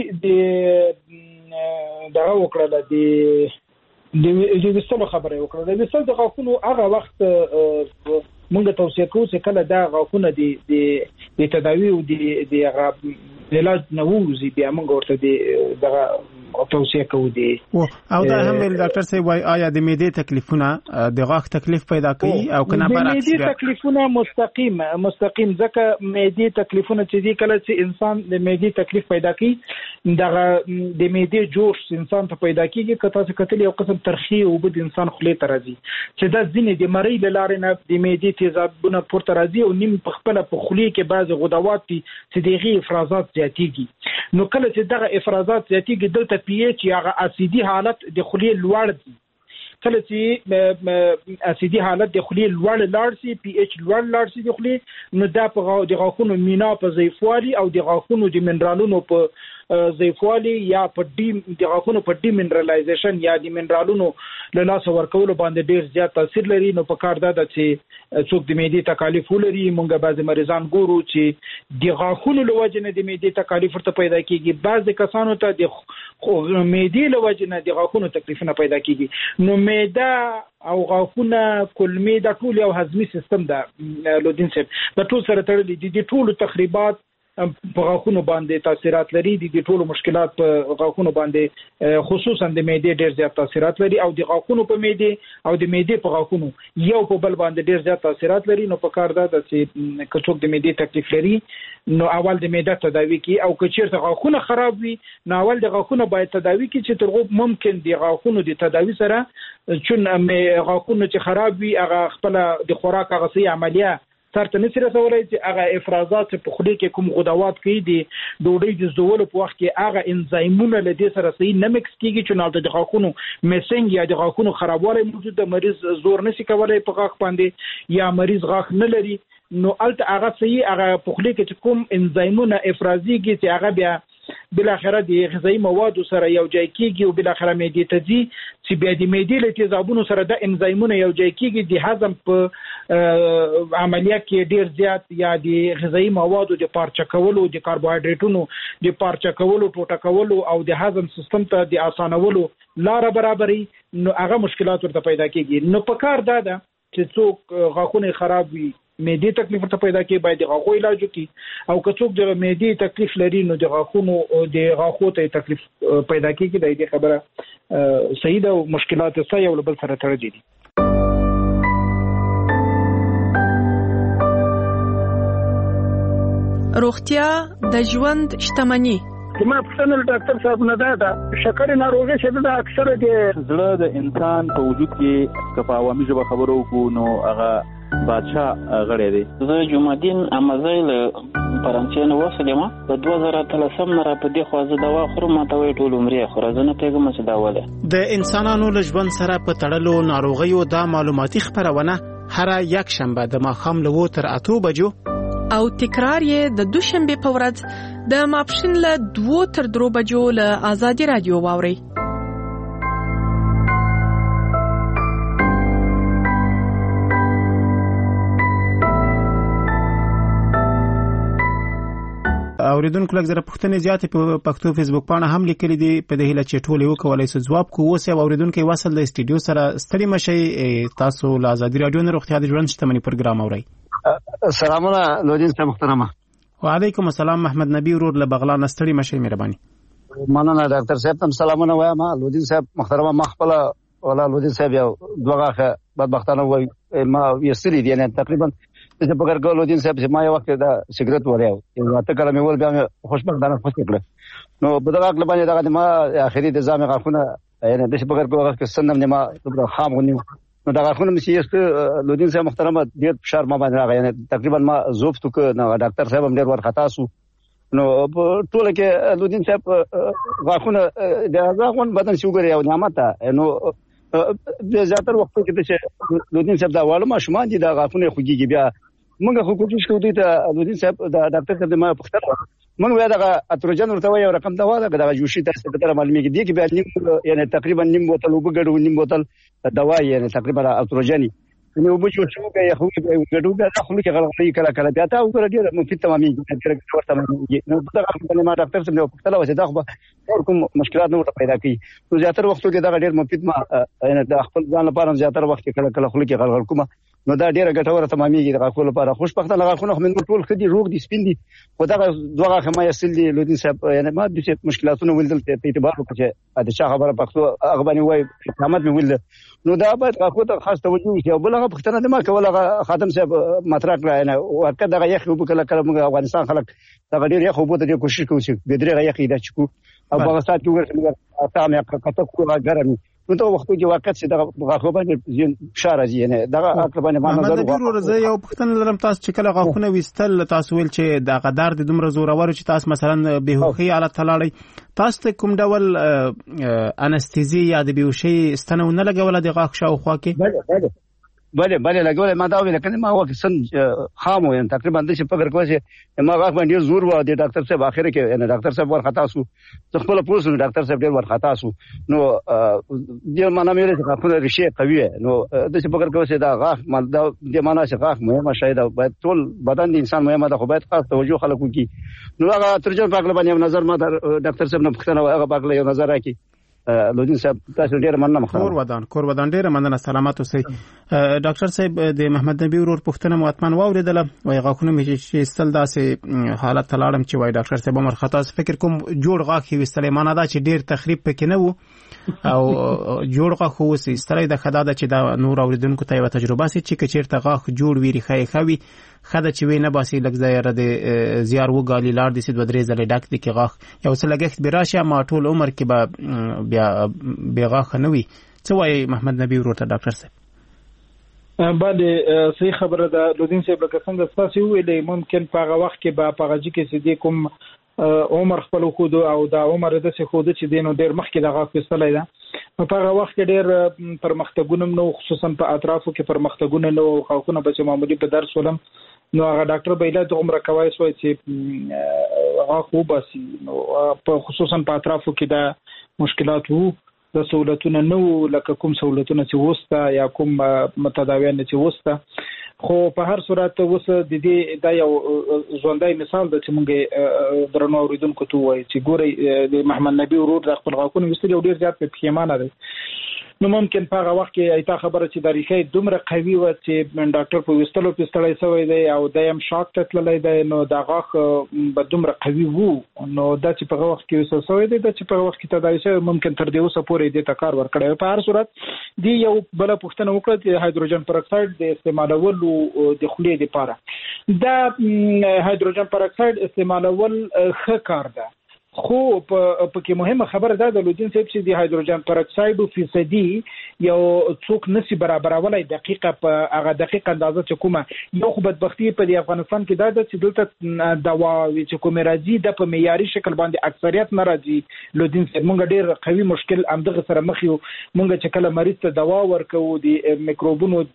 د دغه وکړه د د وسلو خبره وکړه د وسل د غاښونو هغه وخت موږ توصیه کوو چې کله دا غاښونه د د تداوی او د د هغه علاج نه ووزي بیا موږ ورته د دغه توصیه کوو دي او دا هم ډاکټر صاحب وايي آیا د معدې تکلیفونه د غاښ تکلیف پیدا کوي او کنه برعکس د معدې تکلیفونه مستقیم مستقیم ځکه معدې تکلیفونه چې دي کله چې انسان د معدې تکلیف پیدا کوي دغه د معدې جوش انسان ته پیدا کیږي کته چې کتل یو قسم ترخی او بد انسان خلی ته راځي چې دا ځینې د مری له لارې نه د معدې تیزابونه پورته راځي او نیم په خپل په خلی کې بعض غدوات دي چې دغه افرازات زیاتیږي نو کله چې دغه افرازات زیاتیږي دلته پی ایچ یا اسیدي حالت د خلی لوړ دي کله چې اسیدي حالت د خلی لوړ لاړ سي پی ایچ لوړ لاړ سي د خلی نو دا په د غاښونو مینا په ضعیفوالي او د غاښونو د منرالونو په ضعیفوالي یا په ډی د غاښونو په ډی منرالایزیشن یا د منرالونو له لاس ورکولو باندې ډیر زیات تاثیر لري نو په کار ده چې څوک د معدې تکالیف ولري مونږ بعض مریضان ګورو چې د غاښونو له وجې نه د معدې تکالیف ورته پیدا کیږي بعض کسانو ته د معدې له وجې نه د غاښونو تکلیفونه پیدا کیږي نو معده او غاښونه کولمې د ټول یو هضمي سیستم ده لودین صاحب د ټول سره تړلي دي د ټول تخریبات په غاښونو باندې تاثیرات لري د ټول مشکلات په غاښونو باندې خصوصا د معدې ډیر زیات تاثیرات لري او د غاښونو په معدې او د معدې په غاښونو یو په بل باندې ډیر زیات تاثیرات لري نو په کار ده چې کڅوک د معدې تکلیف لري نو اول د معده تداوی کی او کچیرته غاښونه خراب وي نو اول د غاښونو باید تداوی کی چې ترغوب ممکن د غاښونو د تداوی سره چون غاښونو چې خراب وي هغه خپل د خوراک هغه سي عملیه ترته نشي رسولای چې هغه افرازات په خولي کې کوم غدوات کوي د ډوډۍ د زولو په وخت کې هغه انزایمونه له دې سره صحیح نه مکس کیږي چې نالته د غاښونو میسنګ یا د غاښونو خرابوالی موجود د مریض زور نشي کولای په غاښ باندې یا مریض غاښ نه لري نو الته هغه صحیح هغه په خولي کې کوم انزایمونه افرازيږي چې هغه بیا بل اخره د غذایی موادو سره یو ځای کیږي او بل اخره معدې ته ځي چې بیا د معدې له تیزابونو سره د انزایمونو یو ځای کیږي د هضم په عملیه کې ډیر زیات یا د غذایی موادو د پارچه کولو د کاربوهایډریټونو د پارچه کولو ټوټه کولو او د هضم سیستم ته د اسانولو لار برابرۍ نو هغه مشکلات ورته پیدا کیږي نو په کار دا ده چې څوک غاښونه خراب وي معدې تکلیف ورته پیدا کوي باید د غاښو علاج وکړي او که څوک د معدې تکلیف لري نو د غاښونو د غاښو ته تکلیف پیدا کیږي د دې خبره صحیح ده او مشکلات یې یو له بل سره تړلي دي. روغتیا د ژوند شتمني زما پرسنل ډاکټر صاحب نه ده شکر ناروغي چې د اکثره د زړه د انسان په وجود کې کفاوامي ژبه خبرو کو نو هغه بادشاہ غړی دی. زه جمعدین امازای له فرانسې نه وسلم په دوه زره اتلسم نه را په دې خو زه دوا خورم ماته وی ټول عمرې خو زه نه پیګم چې دا وله د انسانانو له ژوند سره په تړلو ناروغیو دا معلوماتي خبرونه هر یک شنبه د ماښام له تر اتو بجو او تکرار یې د دوشنبه په ورځ د ماپښین له دوه تر درو بجو له آزادي رادیو واوري. اوریدونکو لږ زره پوښتنې زیاتې په پښتو فیسبوک باندې هم لیکلي دي په دې هیله چې ټول یو کولای شي جواب کو. اوس یو اوریدونکو وصل د استډیو سره ستړي مشي تاسو له آزادي رادیو نه روغتیا د ژوند شتمنۍ پروګرام اورئ. سلامونه لودین صاحب محترمه. وعلیکم السلام محمد نبی ورور له بغلان ستړي مشي مهرباني. مننه ډاکټر صاحب تم سلامونه وایم. لودین صاحب محترمه مخبل ولا لودین صاحب یو دوغه بدبختانه وای ما یستری دي نه تقریبا چې په ګرګو لودین صاحب چې ما یو وخت دا سیګریټ وریاو یو اته کله مې ول بیا خوشبختانه خوشی کړ نو په دغه اړه باندې دغه ما اخري د ځامه غاخونه یعنی د په ګرګو وخت سندم نه ما د خام غنی نو دا غاخونه مې چې لودین صاحب محترمه ډیر فشار ما باندې راغی یعنی تقریبا ما زوفت ک نو ډاکټر صاحب هم ډیر ورختا سو نو ټول کې لودین صاحب غاخونه د غاخون بدن شوګر یو نعمت نو د زیاتره وخت کې چې لودین صاحب دا واړه ماشومان دي دا غاخونه خوږي بیا موږ خو کوشش کوو ته لودین صاحب دا ډاکټر صاحب ما پوښتنه موږ ویا دا اتروجن ورته وایو رقم دا وایي دا جوشي تاسو ته معلومیږي دي کې بیا نیم یعنی تقریبا نیم بوتل وبګړو نیم بوتل دوا یعنی تقریبا اتروجنی نو وبچو شو بیا خو ګډو بیا خو کې غلطي کړه کړه بیا تا وګوره ډیر مفید تمامي ډیر ورته نو دا خپل ما ډاکټر صاحب نو پوښتنه وځي دا خو کوم مشکلات نو پیدا کوي نو زیاتره وختو کې دا ډیر مفید ما یعنی د خپل ځان لپاره زیاتره وخت کې کړه کړه خو کې غلط کوم نو دا ډیره ګټوره تمامېږي د غاښونو لپاره. خوشبختانه غاښونه خو موږ ټول خدي روغ دي سپین دي خو دا دوه غاښه ما یې سل دي لودین صاحب یعنی ما د مشکلاتونو ولدل په اعتبار وکړه چې د چا خبره پښتو هغه باندې وای احتمال مې ولد نو دا باید غاښو ته خاص توجه وشي او بل هغه پښتنه د ما کوله خادم صاحب مطرح کړه یعنی ورکه دغه یخ وب کله کله موږ افغانستان خلک دا ډیر یخ وب ته کوشش کوي چې به درې یخ دا چکو او په سات کې ورته تا مې کته کوه ګرمي نو ته وختو کې واقعیت چې دا غاښو باندې فشار راځي یعنی دا غاښ باندې ما نظر ورو زه یو پښتنه لرم تاسو چې کله غاښونه وستل تاسو ول چې دا غدار د دومره زورور چې تاسو مثلا بهوخي حالت تلاړی تاسو ته کوم ډول انستيزي یا د بهوشي ستنه نه لګول د غاښ شاوخوا کې بله بله لګول ما دا ویل کنه ما وخت سن خامو یعنی تقریبا د څه فکر کوي چې ما غاښ باندې زور و د ډاکټر صاحب اخر کې یعنی ډاکټر صاحب ور خطا سو خپل پوسو ډاکټر صاحب ډیر ور خطا سو نو د معنا مې چې خپل ریشه قوي نو د څه فکر کوي چې دا غاښ ما د معنا چې غاښ مهمه شاید باید ټول بدن د انسان مهمه ده خو باید خاص توجه خلکو کی نو هغه ترجمه پاکله باندې نظر ما ډاکټر صاحب نه پښتنه هغه پاکله یو نظر راکې لودین صاحب تاسو ډیر مننه کور ودان کور ودان ډیر مننه سلامات اوسئ. ډاکټر صاحب د محمد نبی ورور پښتنه مؤتمن واوریدله وای غاښونه مې چې استل داسې حالت تلاړم چې وای ډاکټر صاحب عمر خطا فکر کوم جوړ غاښ وستلې معنا دا چې ډیر تخریب پکې نه وو او جوړ غاښ وسی ستړی د خدا د چې دا نور اوریدونکو ته یو تجربه سي چې چیرته غاښ جوړ ویری خای خوي خدا چې وینه باسي لږ ځای را د زیار وګالي لار دي سید ودرې زلې ډاک دي کې غاښ یو څه لګښت براشه ما ټول عمر کې به بیا بیا غاښ نه وي. څه وایي محمد نبی ورور ته ډاکټر صاحب؟ باندې صحیح خبره ده لودین صاحب لکه څنګه تاسو ویلې ممکن په هغه وخت کې به په هغه کې سدي کوم عمر خپل خود او دا عمر د څه خود چې دینو ډیر مخکې د غاښ وستلای ده په هغه وخت کې ډیر پرمختګونه نو خصوصا په اطرافو کې پرمختګونه نو غاښونه به معمولی په درس ولم نو هغه ډاکټر به له عمر کوي سوې چې غاښ وباسي نو په خصوصا په اطرافو کې دا مشکلات وو د سہولتونو نو لکه کوم سہولتونه چې وسته یا کوم متداویان چې وسته خو په هر صورت وس د دې دا یو ژوندۍ مثال د چې مونږه درنو اوریدونکو ته وایي چې ګوري د محمد نبی ورور د خپل غاښونو وستل ډیر زیات په پیمانه دی نو ممکن په هغه وخت کې ایته خبره چې د ریښې دومره قوي و چې ډاکټر په وستلو پستړی سوی دی او دایم شاک ته تللی دی نو دا غاښ به دومره قوي وو نو دا چې په هغه وخت کې وسل سوی دی دا چې په هغه وخت کې تداوی شوی ممکن تر دې اوسه پورې دې ته کار ورکړی په هر صورت دی یو بل پوښتنه وکړه چې هایدروجن پراکساید د استعمالولو د خولې لپاره دا هایدروجن پراکساید استعمالول ښه کار ده خو په کې مهمه خبره ده د لودین صاحب چې د هایدروجن پراکساید فیصدي یو څوک نسی برابرولای دقیقه په هغه دقیقه اندازه چې کومه یو خو بدبختی په د افغانستان کې دا چې دلته دوا چې کوم راځي د په معیاري شکل باندې اکثریت نه راځي لودین صاحب مونږ ډیر قوي مشکل امدغه سره مخ یو مونږ چې کله مریض ته دوا ورکو د میکروبونو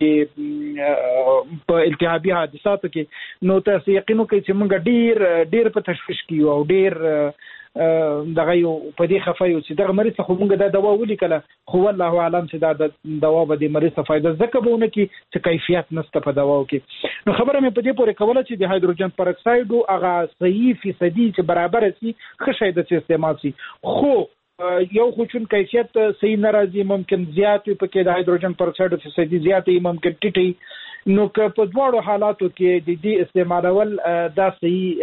د په التهابي حادثاتو کې نو تاسو یقینو کوي چې مونږ ډیر ډیر په تشویش کې او ډیر دغه یو په دې خفه یو چې دغه مریض خو موږ دا دوا ولیکله خو والله اعلم چې دا د دوا به د مریض فائدہ زکه بونه کی چې کیفیت نشته په دواو کې. نو خبره مې په دې پورې کوله چې د هایدروجن پروکساید او هغه صحیح فیصدي چې برابر شي خشه د استعمال شي، خو یو خو چون کیفیت صحیح ناراضي ممکن زیات وي پکې د هایدروجن پروکساید فیصدي زیات وي ممکن ټیټي، نو که په دواړو حالاتو کې د دې استعمالول دا صحیح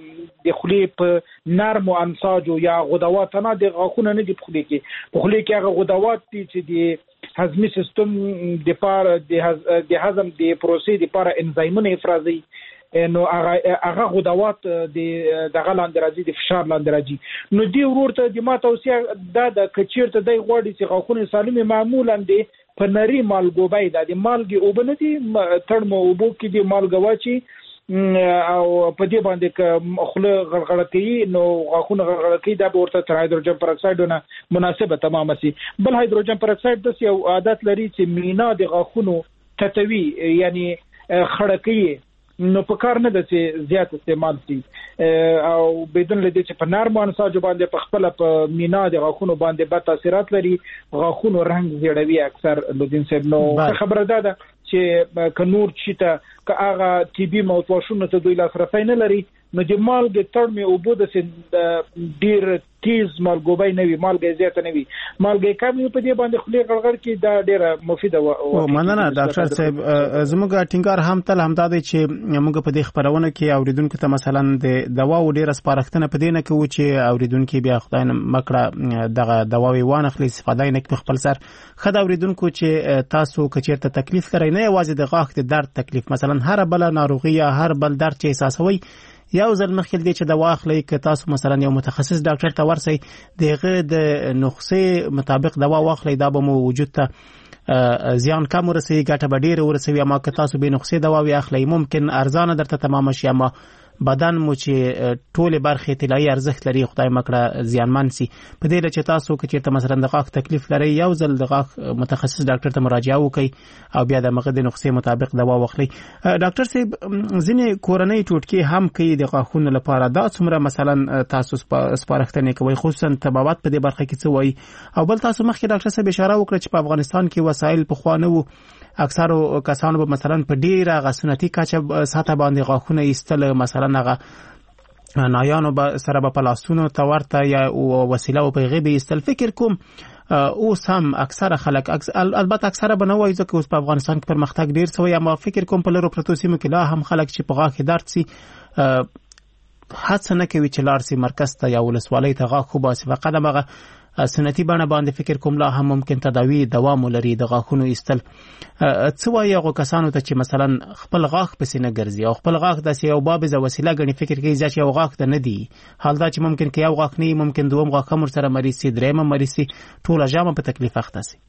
د خولې په نرم انساجو یا غدوات نه د غاښونه نه دی په خولې کې په خولې کې هغه غدوات دي چې د هضمي سیستم د پاره د هضم د پروسې د پاره انزایمونه افرازي، نو هغه هغه غدوات د دغه لاندې راځي د فشار لاندې راځي. نو دی ورته د ما توصیه دا د کچیرته د غوړي چې غاښونه سالمه معمولا دي په نری مالګوبای د مالګي او بنتي تړمو او بو کې د مالګه واچي او په دې باندې ک خله غړغړه کوي، نو غاښونه غړغړه کوي دا ورته تر هایدروجن پروکساید نه مناسبه تمامه سي. بل هایدروجن پروکساید د یو عادت لري چې مینا د غاښونو تتوي یعنی خړکې، نو په کار نه د چې زیات استعمال شي او بدون لدې چې په نرم انساج باندې په خپل په مینا د غاښونو باندې بد تاثیرات لري، غاښونو رنګ زیړوي اکثر لودین صاحب. نو خبره ده ده چې ک نور چې ته ک هغه ټي بي موضوعونه ته دوی لاسرسي نه لري، نو د مالګې تړمه او بو د ډیر تیز مالګوبای نه وي، مالګې زیات نه وي، مالګې کم په دې باندې خولې غړغړ کې دا ډیره مفیده و. مننه ډاکټر صاحب. زموږ ټینګار هم تل همدا دی چې موږ په دې خبرونه کې اوریدونکو ته مثلا د دوا و ډیره سپارښتنه په دې نه کوي چې اوریدونکو بیا خدای نه مکړه دغه دواوی وانه خلی استفاده نه کوي خپل سر خدای اوریدونکو چې تاسو کچیرته تکلیف لري نه یوازې د غاښ د درد تکلیف، مثلا هر بل ناروغي یا هر بل درد چې احساسوي یو ځل مخکې دی چې دوا اخلي که تاسو مثلا یو متخصص ډاکټر ته ورسئ دغه د نسخې مطابق دوا واخلي دا به مو وجود ته زیان کم ورسي ګټه به ډیره ورسوي، اما که تاسو به نسخې دوا واخلي ممکن ارزانه درته تمام شي اما بدن مو چې ټوله برخه طلایی ارزښت لري خدای مکړه زیانمن سي. په دې لچې تاسو که چیرته مثلا د غاښ تکلیف لري یو ځل د غاښ متخصص ډاکټر ته مراجعه وکړئ او بیا د مغه د نسخې مطابق دوا واخلي. ډاکټر صاحب ځینې کورنۍ ټوټکي هم کوي د غاښونو لپاره، دا څومره مثلا تاسو سپارښتنه کوي خصوصا طبابت په دې برخه کې څه وایي؟ او بل تاسو مخکې ډاکټر صاحب اشاره وکړه چې په افغانستان کې وسایل په خوانه وو اکثر کسانو به مثلا په ډیره غسنتی کاچه ساته باندې غاښونه ایستل، مثلا هغه نایانو به سره په پلاستونو تورته یا وسیله او په غیبه ایستل. فکر کوم اوس هم اکثر خلک البته اکثر بنوي ځکه اوس په افغانستان کې پرمختګ ډیر شوی، اما فکر کوم په لرو پروتو سیمو کې لا هم خلک چې په غاښ درد سي هڅه نه کوي چې لاړ سي مرکز ته یا ولسوالۍ ته غاښ خو باسي، فقط هغه سنتي بڼه باندې فکر کوم لا هم ممکن تداوی دوام لري د غاښونو ایستل. څه وایي هغه کسانو ته چې مثلا خپل غاښ پسې نه ګرځي او خپل غاښ داسې یو بابیز وسیله ګڼي، فکر کوي چې یو غاښ ته نه دی، حال دا چې ممکن کې یو غاښ نه ممکن دوم غاښ هم سره مریض سي، درېم مریض سي، ټول جامه په تکلیف اخته سي.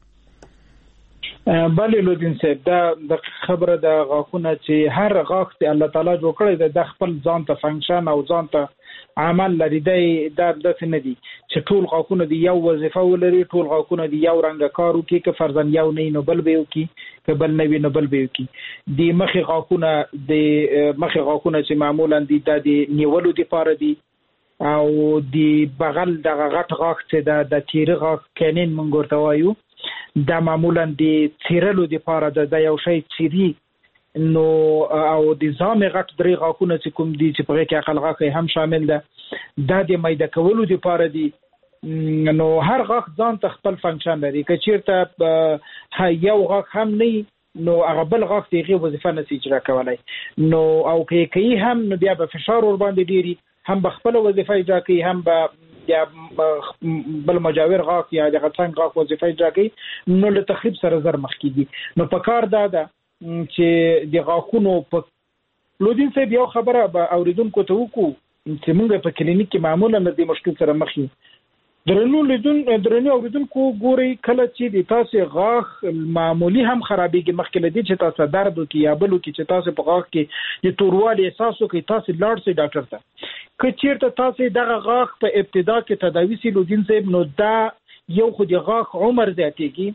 بله لودین صاحب دا د خبره د غاښونه چې هر غاښ ته الله تعالی جوړ کړی د خپل ځان ته فنکشن او ځان ته عمل لري، دا داسې نه دي چې ټول غاښونه د یو وظیفه ولري، ټول غاښونه د یو رنګه کار وکړي، که فرضاً یو نه نو بل به وکړي، که بل نه وي نو بل به وکړي. د مخې غاښونه د مخې غاښونه چې معمولا دي دا د نیولو دپاره دي او د بغل دغه غټ غاښ چې د تیره غاښ کینین موږ ورته وایو دا معمولا د څیرلو دپاره ده، د یو شی څیري، نو او د ځامې غټ درې غاښونه چې کوم دي چې په هغې کې عقل غاښ هم شامل ده دا د میده کولو دپاره دي. نو هر غاښ ځان ته خپل فنکشن لري، که چېرته یو غاښ هم نه نو هغه بل غاښ د هغې وظیفه نسي اجرا کولی، نو او که یې کوي هم نو بیا به فشار ورباندې ډېري، هم به خپله وظیفه اجرا کوي، هم به یا بل مجاور غاښ یا دغه څنګ غاښ وظیفه اجرا کوي، نو له تخریب سره زر مخ کېږي. نو په کار دا ده چې د غاښونو په لودین صاحب یو خبره به اوریدونکو ته وکړو چې موږ په کلینیک کې معمولا د دې مشکل سره مخ یو. درنو لیدون درنو اوریدونکو ګوري کله چې د تاسو غاښ معمولی هم خرابېږي مخکې لدی چې تاسو درد وکي یا بل وکي چې تاسو په غاښ کې د توروالي احساس وکي، تاسو لاړ شئ ډاکټر ته. که چیرته تاسو دغه غاښ په ابتدا کې تداوی سي لودین صاحب نو دا یو خو د غاښ عمر زیاتېږي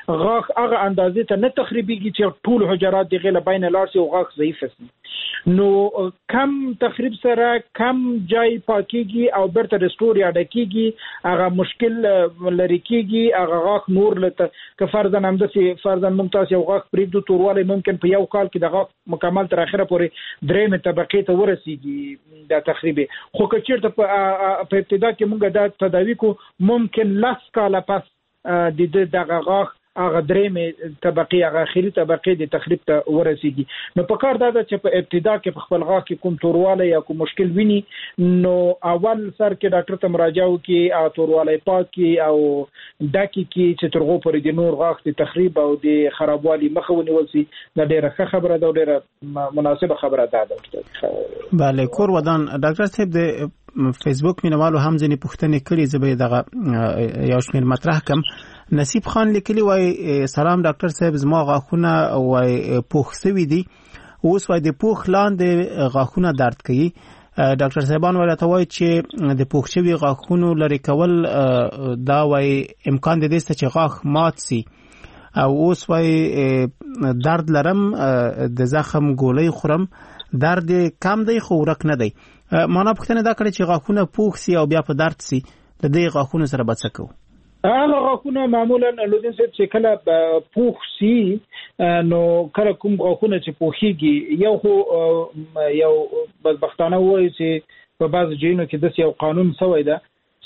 غاښ هغه اندازې ته نه تخریبيږي چې ټول حجرات د غیله بین لاړ شي او غاښ ضعیف شي. نو کم تخریب سره کم جای پاکيږي او برته ريستور یا ډکیږي هغه مشکل لري کیږي هغه غاښ نور لته که فرضاً هم د سي فرضاً ممتاز یو غاښ پریدو تورواله ممکن په یو کال کې د غاښ مکمل تر اخره پورې درېمه طبقه ته ورسیږي د تخریبي. خو که چیرته په ابتدا کې موږ دا تداوی کو ممکن لاس کاله پس د دغه غاښ هغه درېمه طبقه هغه اخیری طبقه د تخریب ته ورسیږي. نو په کار دا چې په ابتدا کې په خپل غاښ کې کوم تورواله یا کوم مشکل ویني نو اول سر کې ډاکټر ته مراجعه وکړي او تورواله پاک کی او داکي کې چې ترغو پر د نور غاښ د تخریب او د خرابوالي مخه ونیول شي. دا ډیره ښه خبره ده او ډیره مناسبه خبره ده. bale کور ودان ډاکټر صاحب د فیسبوک مینوالو هم ځنې پوښتنې کړي زبې دغه یو شمېر مطرح کم. نصیب خان لیکلی وای سلام ډاکټر صاحب زما غاښونه وای پوښ سوي دي اوس وای د پوښ لاندې غاښونه درد کوي. ډاکټر صاحبان ولته وای چې د پوښ شوي غاښونو لري کول دا وای امکان د دې چې غاښ مات سي او اوس وای درد لرم د زخم ګولۍ خورم درد کم دی خو ورک نه دی. معنا پوښتنه دا کړې چې غاښونه پوښ سي او بیا په درد سي د دې غاښونو سره به څه کوو؟ هغه غاښونه معمولا لودین صاحب چې کله پوښ سي نو کله کوم غاښونه چې پوښيږي یو خو یو بدبختانه وایي چې په بعض ځایونو کې د یو قانون سوی ده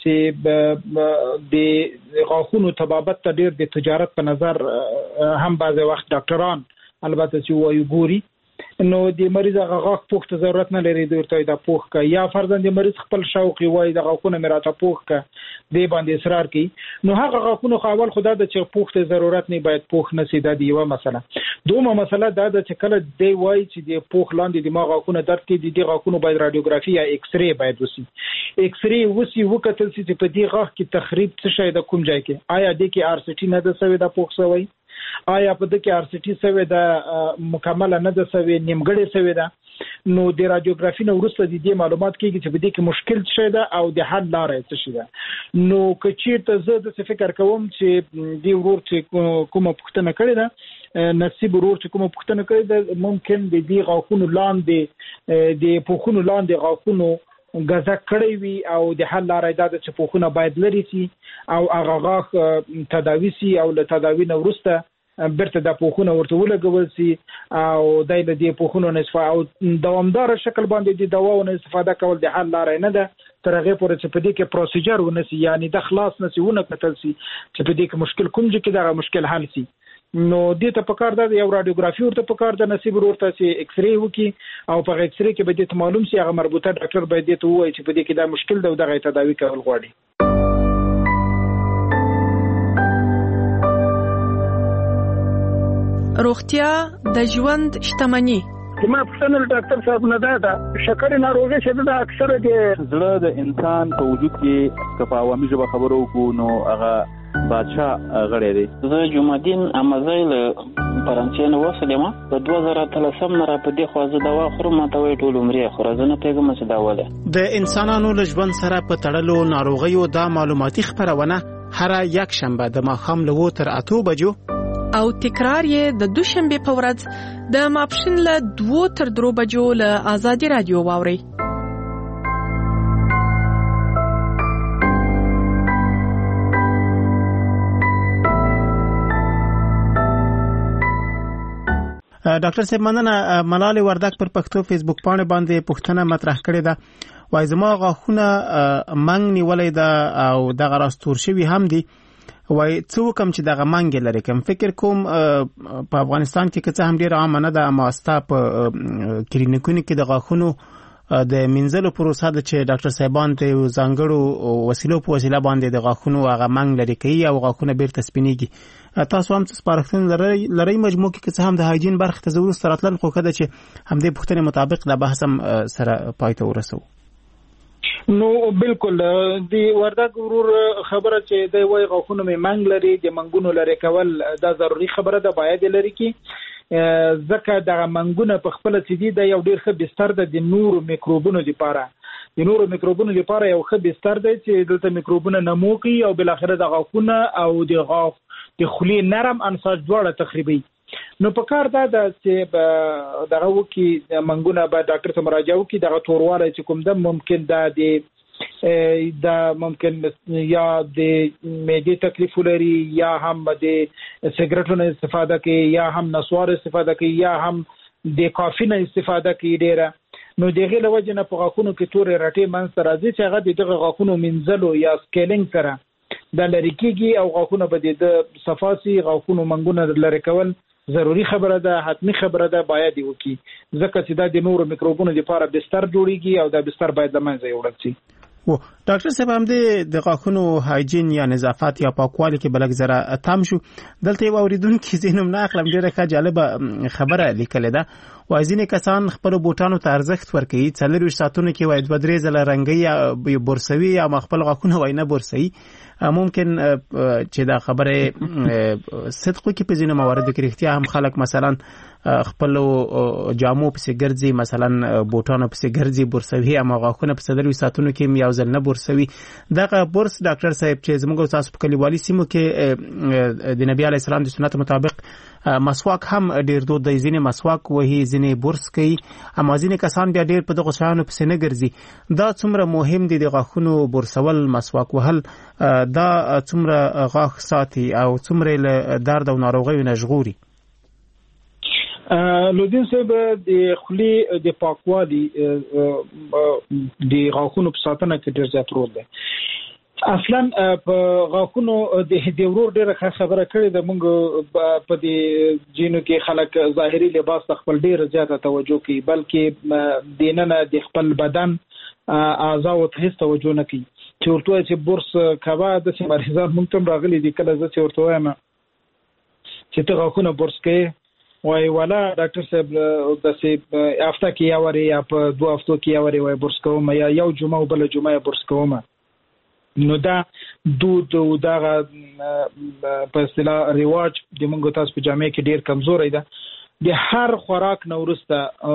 چې د غاښونو طبابت ته ډېر د تجارت په نظر هم بعض وخت ډاکټران البته چې وایي ګوري نو د مریض هغه غاښ پوښ ته ضرورت نه لري د ورته د پوښ کا یا فرضاً د مریض خپل شوق وي د غاښونو مراته پوښ کا دی باندې اصرار کوي نو هغه غاښونو خاول خدا د چې پوښ ته ضرورت نه باید پوښ نه سي د یو مسله. دومره مسله دا ده چې کله دی وای چې د پوښ لاندې د ما غاښونو درد کوي د غاښونو باید رادیوګرافي یا ایکس ری باید وسی ایکس ری وسی وکتل چې په دې غاښ کې تخریب څه شي د کوم ځای کې آیا د کې ار سی ټي نه د سوي د پوښ سوي آیا په دې کې ار سی ټي سوي د مکمل نه د سوي نیمګړی سوي ده نو د رادیوګرافي نو ورسته د دې معلومات کېږي چې په دې کې مشکل څه ده او د حل لارې څه شي ده. نو کچیرته زه د فکر کوم چې دی ورور چې کومه پوښتنه کړې ده نصیب ورور چې کومه پوښتنه کړې ده ممکن د دې غاښونو لاندې د پوښونو لاندې غاښونو غزا کړی وي او د حل لارې ده چې پوښونه باید لري سي او هغه غاښ تداوي سي او له تداوي نه ورسته برته د پوښونه ورته ولګول سي او دای له دې پوښونو نه استفاده او دوامدار شکل باندې د دواونو استفاده کول د حل لارې نه ده تر هغه پورې چې په دې کې پروسیجر ونسي یعنی د خلاص نسي ونه کتل سي چې په دې کې مشکل کوم چې دا مشکل حل سي. نو دې ته پکار ده یو رادیوګرافي ورته پکار ده نصیب ورته چې ایکس ری وکي او په ایکس ری کې به دې معلوم سي هغه مربوطه ډاکټر به دې ته وایي چې په دې کې دا مشکل ده او دغه تداوی کول غواړي. روغتیا د ژوند شتمني. ما پوښتنه ډاکټر صاحب نه ده شکر ناروغي چې د اکثره د زړه د انسان په وجود کې کفا عوامي ژبه خبرو کو نو هغه بادشاہ غړی دی. زه جمعدین امازیل فرانسې نو وسلم په دوه زره اتلسم نه را په دې خوازه دوا خورم ماته وی ټول عمرې خورزنه پیغام څه داوله د انسانانو له ژوند سره په تړلو ناروغیو دا معلوماتي خبرونه هر یک شنبه د ماښام له وو تر اتو بجو او تکرار یې د دوشنبه په ورځ د ماپښین له دوه تر درو بجو له آزادي رادیو واوري. ډاکټر صاحب مننه. ملال وردک پر پښتو فیسبوک باندې باندې پوښتنه مطرح کړې ده وای زما غاښونه منګ نیولې ده او دغه راستور شوی هم دي وای څو کم چې دغه منګ لري کوم فکر کوم په افغانستان کې که څه هم ډیر عام نه ده اما استا په کلینیکونو کې د غاښونو د منځلو پروسه ده چې ډاکټر صاحبان ته ځانګړو وسیلو په وسیله باندې د غاښونو هغه منګ لري کوي او غاښونه بیرته سپینیږي. تاسو هم څه سپارښتنه لرئ لرئ مجموع کې که څه هم د هایجین برخه ته ضرورت سره تلل خو کده چې همدې پوښتنې مطابق د بحث هم سره پای ته ورسو. نو بالکل دی وردک ورور خبره چې دی وای غاښونو می منګ لري د منګونو لري کول دا ضروری خبره ده باید لري کی ځکه د منګونو په خپل سیدی د یو ډیر ښه بستر ده د نور میکروبونو لپاره د نور میکروبونو لپاره یو ښه بستر ده چې دلته میکروبونه نمو کوي او بل اخر د غاښونه او د غاښ د خولي نرم انساج دواړه تخریبي. نو په کار دا د چې دغه وکي منګونه به ډاکټر ته مراجعه وکي دغه تورواله چې کوم ده ممکن دا د دا ممکن یا د معدې تکلیف لري یا هم د سیګریټونو استفاده کوي یا هم نسوار استفاده کوي یا هم د کافین استفاده کوي ډیره. نو دغه له وجه نه په غاښونو کې تورې رټې منځ ته راځي چې هغه د دغه غاښونو منځلو یا سکیلینګ سره د لرې کېږي او غاښونه به د صفاسي غاښونو منګونه لرې کول ضروري خبره ده، حتمی خبره ده، باید وکړي ځکه چې دا د نورو میکروبونو لپاره بستر جوړیږي او دا بستر باید د منځه یوړل شي. و ډاکټر صاحب هم د غاښونو هایجین یا نظافت یا پاکوالي کې بلک زره تام شو. دلته یو اوریدونکو زینم نه اخلم ډیره ښه جالبه خبره لیکلې ده. وایي ځینې کسان خپل بوټانو ته ارزښت ورکوي، څلور ساعتونه کې وایي دوه درې ځله رنګي یا برسوي یا خپل غاښونه وایي نه برسوي. ممکن چې دا خبره صدق کې په ځینو مواردو کې رښتیا هم خلک مثلا خپل جامو پسې ګرځي، مثلا بوټانو پسې ګرځي برسوي، اما غاښونه په څلور ساعتونو کې یو ځل نه برسوي. دغه برس ډاکټر صاحب چې زموږ تاسو په کلیوالي سیمو کې د نبی علی السلام د سنت مطابق مسواک هم ډیر دود دی، ځینې مسواک وهي ځینې برس کوي، اما ځینې کسان بیا ډیر په دغه شیانو پسې نه ګرځي. دا څومره مهم دي د غاښونو برسول مسواک وهل، دا څومره غاښ ساتي او څومره له درد او ناروغیو نه ژغوري؟ لودین صاحب د خولي د پاکوالي د غاښونو په ساتنه کې ډیر زیات رول دی. اصلا په غاښونو د ورور ډیره خبره کړې ده. موږ په دې جینو کې خلک ظاهري لباس ته خپل ډیره زیاته توجه کوي، بلکې دیننه د خپل بدن اعضاء ته هیڅ توجه نه کوي. چې ورته چې برس کوا د چې مریضان مونږ ته راغلي دي کله چې ورته وایم چې ته غاښونه برس کوي وای ولا ډاکټر صاحب د سه هفته کې یا وری یا په دوه هفتو کې یا وری وای برس کوم یا یو جمعه بل جمعه برس کوم. نو دا دود او دا په اصطلاح رواج د موږ تاسو په جامعه کې ډیر کمزوري ده. د هر خوراک نه ورسته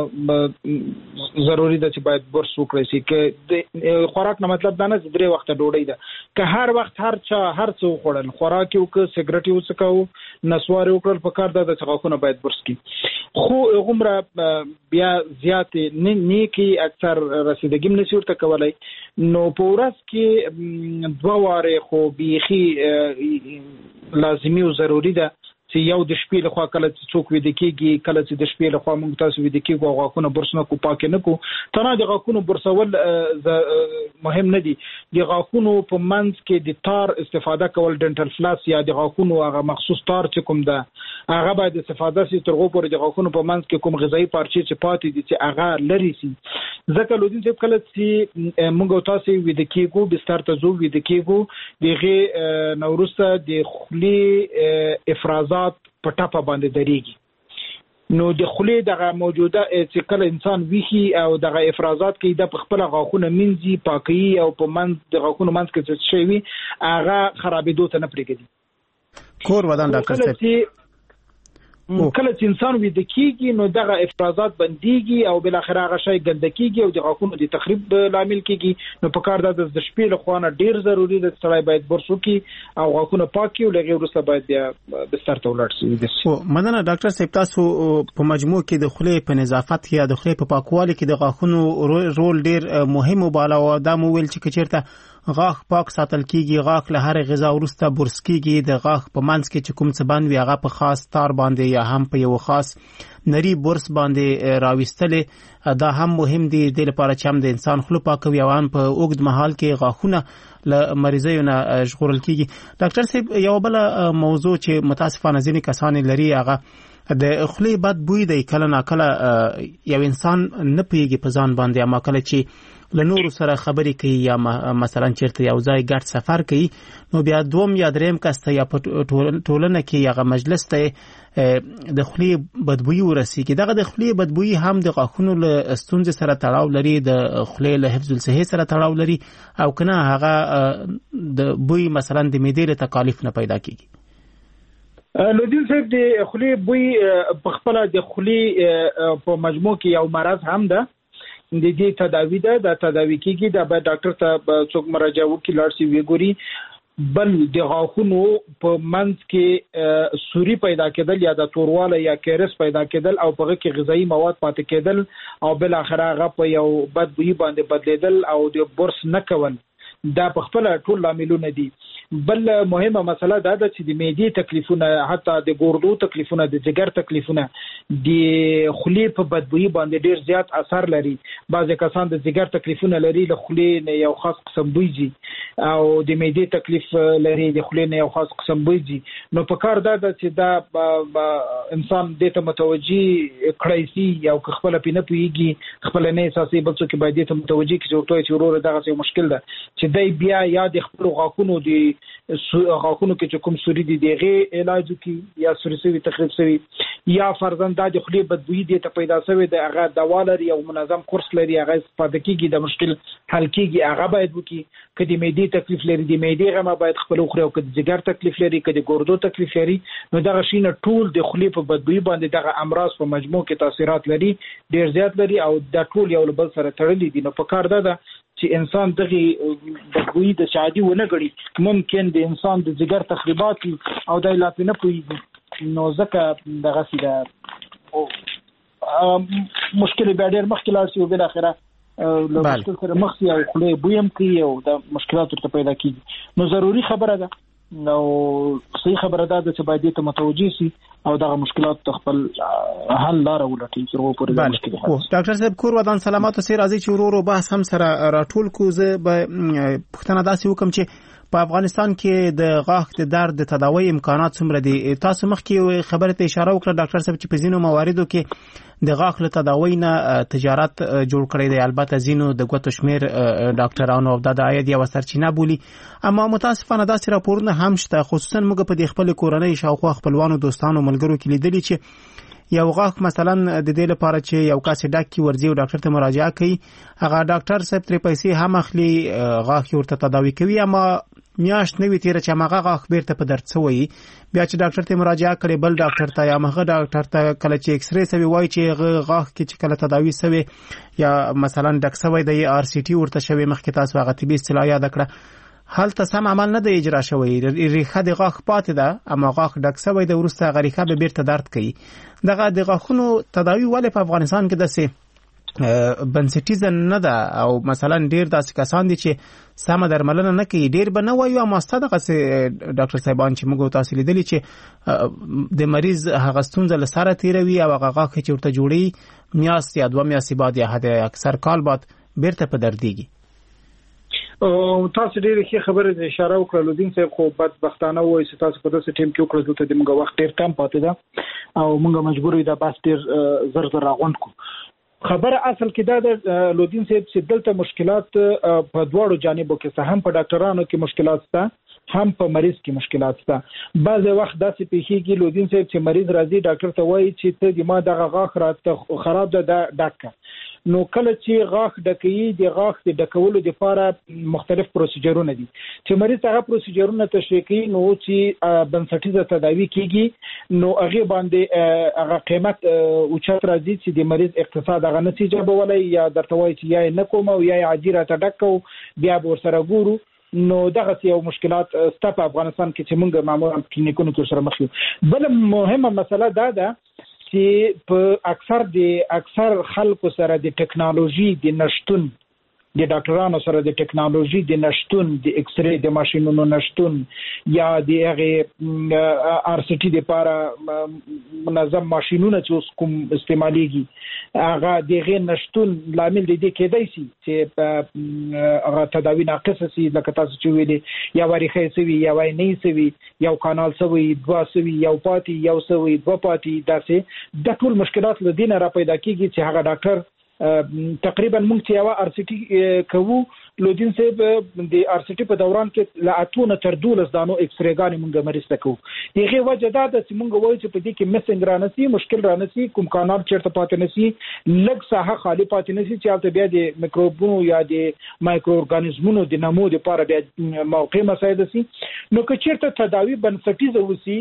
ضروری ده چې باید برس وکړي شي. که د خوراک نه مطلب دا نه چې درې وخته ډوډۍ ده، که هر وخت هر چا هر څه وخوړل، خوراک یو که سیګریټ یو څکاو نسوار وکړل، په کار ده چې غاښونه باید برس کړي. خو عمره بیا زیات نیکی اکثر رسیدګي نشي ورته کولای. نو په ورځ کې دوه واره خو بیخي لازمي او ضروری ده چې یو د شپې لخوا کله چې څوک ویده کېږي، کله چې د شپې لخوا موږ تاسو ویده کېږو او غاښونه برس نه کو پاک نه کو. تنه د غاښونو برسول مهم نه دي. د غاښونو په منځ کې د تار استفاده کول، ډنټل فلاس یا د غاښونو هغه مخصوص تار چې کوم ده هغه باید استفاده شي تر هغه پورې د غاښونو په منځ کې کوم غذایی پارچې چې پاتې دي چې هغه لري شي. ځکه لودین چې کله چې موږ تاسو ویده کېږو بستر ته ځو ویده کېږو دغه نورسته د خولي افرازات په ټاپه باندې درېږي. نو د خولي دغه موجوده چې کله انسان ویخي او دغه افرازات کې د خپل غاښونه منځي پاکي او په منځ د غاښونو منځ کې څه شي وي هغه خرابېدو ته نه پرېږدي. کور ودان ډاکټر صاحب کله چې انسان ویده کېږي نو دغه افرازات بندېږي او بل اخر هغه شی ګنده کېږي او د غاښونو د تخریب لامل کېږي. نو په کار ده د شپې له خوا نه ډیر ضروری ده چې سړی باید برس وکړي او غاښونه پاک کړي او لږ وروسته باید بیا بستر ته ولاړ شي. مننه ډاکټر صاحب، تاسو په مجموع کې د خولې په نظافت یا د خولې په پاکوالي کې د غاښونو رول ډیر مهم وباله او دا مو ویل چې چیرته غاښ پاک ساتل کیږي، غاښ له هر غذا وروسته برس کیږي، د غاښ په منځ کې چې کوم څه بند وي هغه په خاص تار باندې یا هم په یو خاص نری برس باندې راوستلې. دا هم مهم دي د لپاره چې هم د انسان خوله پاکوي او هم په اوږد مهال کې غاښونه له مریضیو نه ژغورل کیږي. ډاکټر صاحب یو بل موضوع چې متاسفانه ځینې کسان لري هغه د خولې بد بوی دی. کله نا کله یو انسان نه پیږي په ځان باندې، اما کله چې له نورو سره خبرې کوي یا مثلا چیرته یو ځای ګډ سفر کوي نو بیا دوم یا دریم کس ته یا په ټولنه کې هغه مجلس ته د خولې بدبویي ورسیږي. دغه د خولې بدبویي هم د غاښونو له ستونزې سره تړاو لري، د خولې له حفظ الصحې سره تړاو لري او کنه هغه د بوی مثلا د معدې له تکالیف نه پیدا کیږي. لودین صاحب د خولې بوی په خپل د خولې په مجموع کې یو مرض هم ده. د دې تداوی ده د تداوی کېږي د به ډاکټر ته څوک مراجعه وکړي لاړ شي وګوري. بل د غاښونو په منځ کې سوري پیدا کېدل یا د تورواله یا کیرس پیدا کېدل او په هغه کې غذایی مواد پاتې کېدل او بل اخر هغه په یو بدبوئی باندې بدلیدل او د برس نه کول دا په خپل ټول لاملونه دي. بل مهمه مسله دا ده چې د معدې تکلیفونه حتی د ګردو تکلیفونه د جګر تکلیفونه د خولې په بدبوئی باندې ډیر زیات اثر لري. بعضې کسان د جګر تکلیفونه لري له خولې نه یو خاص قسم بوی ځي او د معدې تکلیف لري د خولې نه یو خاص قسم بوی ځي. نو په کار دا ده چې دا انسان دې ته متوجي کړی سي او خپل پینه پويږي خپل نه احساسي بل څه کې باید دې ته متوجي کې ورته چې ورور دغه څه مشکل ده چې دای بیا یا د خپل غاښونو د غاښونو کې چې کوم سوري دي دغه علاج کی یا سوري سوي تخریب سوي یا فرضاً د خولې بدبوئی دي ته پیدا شوی د هغه دوا لري او منظم کورس لري هغه استفاده کیږي د مشکل حل کیږي هغه باید وکي. کدي معدې تکلیف لري د معدې غما باید خپل خوري او کدي جګر تکلیف لري کدي ګردو تکلیف لري نو دغه شینه ټول د خولې په بدبوئی باندې دغه امراض په مجموع کې تاثیرات لري ډیر زیات لري او د ټول یو بل سره تړلي دي. نو په کار ده چې انسان دغه بدبوئی د شادي ونه غړي ممکن د انسان د جګر تخریبات او د علاج نه پوي نو ځکه دغه سیده مشکل به ډېر مخکې لاړ شي او بل اخره له مشکل سره مخ شي او خلې بویم کوي او د مشکلات ورته پیدا کیږي. نو ضروری خبره ده نو صحیح خبره ده چې باید ته متوجي شي او دغه مشکلات خپل حل لار ولټي چې وو پورې مشکل حل. ډاکټر صاحب کور ودان سلامات سي راځي چې ورورو بحث هم سره راټول کو زه به پښتنه داسې وکم چې په افغانستان کې د غاښ د درد د تداوی امکانات څومره دي. تاسو مخکې خبره ته اشاره وکړه ډاکټر صاحب چې په ځینو مواردو کې د غاښ له تداوی نه تجارت جوړ کړی دی البته ځینو د ګوتو شمیر ډاکټرانو او د عاید یو سرچینه بولي اما متاسفانه داسې راپورونه هم شته خصوصا موږ په د خپل کورنۍ شاوخوا خپلوانو دوستانو ملګرو کې لیدلي چې یو غاښ مثلا د دې لپاره چې یو کس ډاک کی ورځي او ډاکټر ته مراجعه کوي هغه ډاکټر صاحب ترې پیسې هم اخلي غاښ ورته تداوی کوي اما میاشت نوي تیر چې هغه غاښ بیرته په درد سوی بیا چې ډاکټر ته مراجعه کړي بل ډاکټر ته یا هغه ډاکټر ته کله چې ایکس ری سوي وای چې غاښ کې چې کله تداوی سوي یا مثلا ډک سوی د ار سی ټي ورته شوی مخکې تاسو هغه طبي اصطلاح یاد کړه هلته سم عمل نه دی اجرا شوی ریخه د غاښ پاتې ده اما غاښ ډک سوی د ورسته غریخه به بیرته درد کوي. دغه د غاښونو تداوی ولې په افغانستان کې دسه بنسټیزه نه ده او مثلا ډیر داسې کسان دي چې سم درملنه نه کوي ډیر به نه وایو اما ستاسو ډاکټر صاحبان چې موږ تاسو لیدلی چې د مریض هغه ستونزه له سره تیروي او هغه غاښ چې ورته جوړي میاشت یا دوه میاشتې بعد یا حد اکثر کال بعد بیرته په درديږي. او تاسو ډیره ښه خبره اشاره وکړه لودین صاحب خو بدبختانه وایي چې تاسو په داسې ټیم کې وکړو ته د موږ وخت ډیر کم پاتې ده او موږ مجبور یو د باس ډیر زر زر راغونډ کو. خبره اصل کې دا د لودین صاحب چې دلته مشکلات په دواړو جانبو کې هم په ډاکټرانو کې مشکلات شته هم په مریض کې مشکلات شته. بعض وخت داسې پیښیږي لودین صاحب چې مریض راځي ډاکټر ته وایي چې ته د ما دغه غاښ راته خراب ده ډاکټر نو کله چې غاښ ډکوي د غاښ د ډکولو لپاره مختلف پروسیجرونه دي چې مریض هغه پروسیجرونه تشریح کوي نو چې بنسټیزه تداوی کیږي نو هغه باندې هغه قیمت اوچت راځي چې د مریض اقتصاد هغه نتیجه به ولای یا درته وایي چې یا نه کوم او یا عادي راته ډکو بیا به ورسره ګورو نو دغه یو مشکلات ست په افغانستان کې چې موږ معمولا کلینیکونو کې سره مخ یو. بل مهمه مسله دا ده چې په اکثر د اکثر خلکو سره د ټکنالوژي د نشټون د ډاکټرانو سره د ټکنالوژي د نشټون د ایکس ری د ماشينونو نشټون یا د هغه ار سی ټي لپاره منظم ماشينونه چې کوم استعماليږي هغه دغه نشټون لامل دی کېدای شي چې هغه تداوی ناقص شي لکه تاسو چې ویلي یا وریخه سوي یا وای نه سوي یو کانال سوي دوا سوي یو پاتې یو سوي دوا پاتې داسې د ټول مشکلات لدینه را پیدا کیږي چې هغه ډاکټر تقریبا موږ چې یو ار سی ټي کوو لودین صاحب د ار سی ټي په دوران کې لا اتونه تر دولس دانو ایکس ری ګانې موږ مریض ته کوو یغه وجه دا ده چې موږ وایو چې په دې کې مسنګ رانسي مشکل رانسي کوم کانال چیرته پاتې نسی لږ ساحه خالی پاتې نسی چې البته بیا د میکروبونو یا د مایکرو ارګانیزمونو د نمو لپاره بیا موقع مساعده سي نو که چیرته تداوی بنسټیزه وسی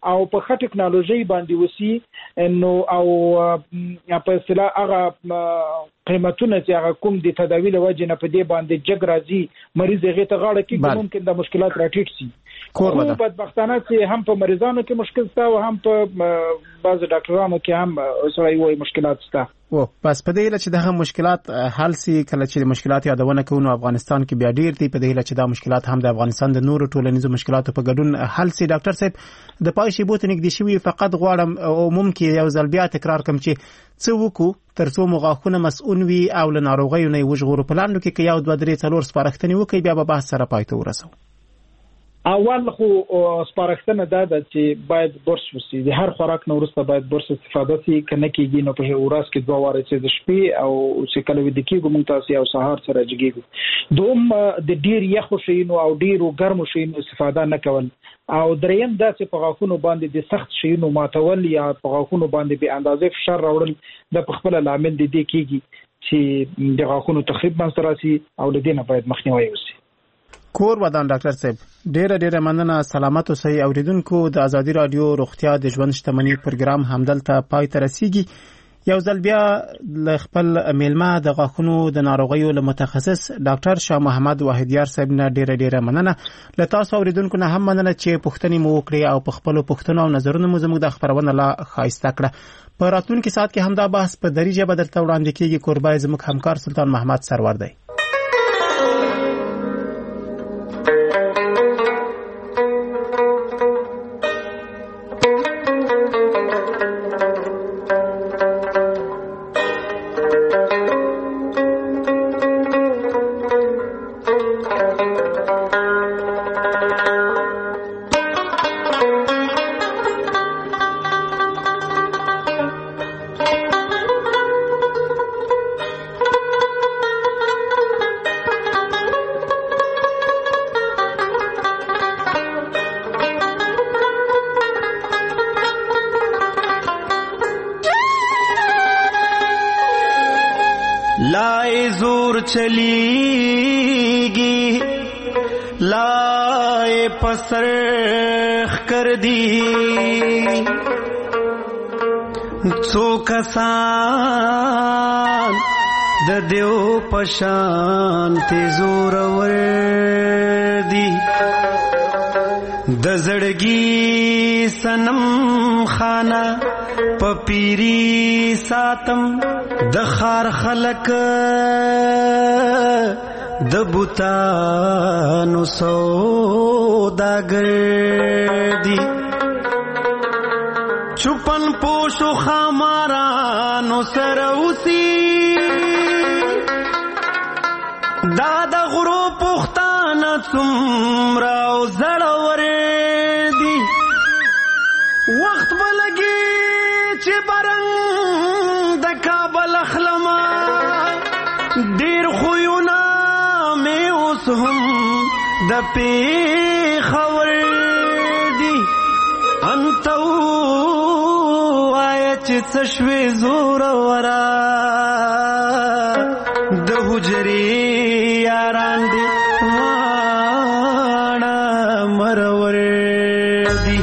او په ښه ټکنالوژي باندې وسی نو او په اصطلاح هغه قیمتونه چې هغه کوم د تداوی له وجې نه په دې باندې جګ راځي مریض هغې ته غاړه کېږي ممکن د مشکلات راټیټ شي. خو بدبختانه چې هم په مریضانو کې مشکل شته او هم په بعضو ډاکټرانو کې هم سړی وایي مشکلات شته. او بس په دې هیله چې دغه مشکلات حل سي کله چې مشکلات یادونه کوو نو افغانستان کې بیا ډیر دي په دې هیله چې دا مشکلات هم د افغانستان د نورو ټولنیزو مشکلاتو په ګډون حل سي. ډاکټر صاحب د پای شی بوت نګدي شوی فقط غواړم او ممکن یو ځل بیا تکرار کوم چې څه وکړو ترڅو مغاخونه مسؤل وي او له ناروغیو نه وژغورو په لاندو کې یو دوه درې څلور سپارښتنې وکړي بیا به بحث سره پای ته ورسو. اول خو سپارښتنه دا ده چې باید برس وسی د هر خوراک نه وروسته باید برس استفاده شي کنه کېږي نو په ورځ کې دوه واره چې د شپې او چې کله وې د کېږو مونږ تاسو او سهار سره جګیږو دوم د ډیر یخو شینو او ډیرو ګرمو شینو استفاده نه کول او دریم دا چې په غاښونو باندې د سخت شینو ماتول یا په غاښونو باندې به اندازې فشار راوړل د په خپل لامل د دې کېږي چې د غاښونو تخریب منځ راسي او د دې نه باید مخنیوي وشي. کور ودان ډاکټر صاحب ډیره ډیره مننه. سلامت اوسئ اوریدونکو. د ازادي رادیو روغتیا د ژوند شتمنۍ پروګرام همدلته پای ته رسیږي. یو ځل بیا ل خپل میلمه د غاښونو د ناروغیو له متخصص ډاکټر شاه محمد واحدیار صاحب نه ډیره ډیره مننه. له تاسو اوریدونکو نه هم مننه چې پوښتنې مو وکړې او په خپل پوښتنو او نظرونو مو زموږ د خبرونه لا خاصه کړه. په راتلونکي ساعت کې هم دا بحث په دریجه به درته وړاندې کیږي. کوربای زموږ همکار سلطان محمد سرور دی. لائے زور چلیگی لائے پسرخ کر دی څو کسان د دیو پشان تی زور ور دی د زړګي سنم خانه پپیری ساتم د خار خلق د بوتانو سوداګر دی چپن پوشو خامارانو سروسی دا د غرو پختانه څومره زړور دی وخت بلګي چې برنګ د کابل اخلما ډیر خوونه مې اوس هم د پیښور دی انتو آیا چې څه شوې زور ورا د حجرې یاران دی واړه مرور دی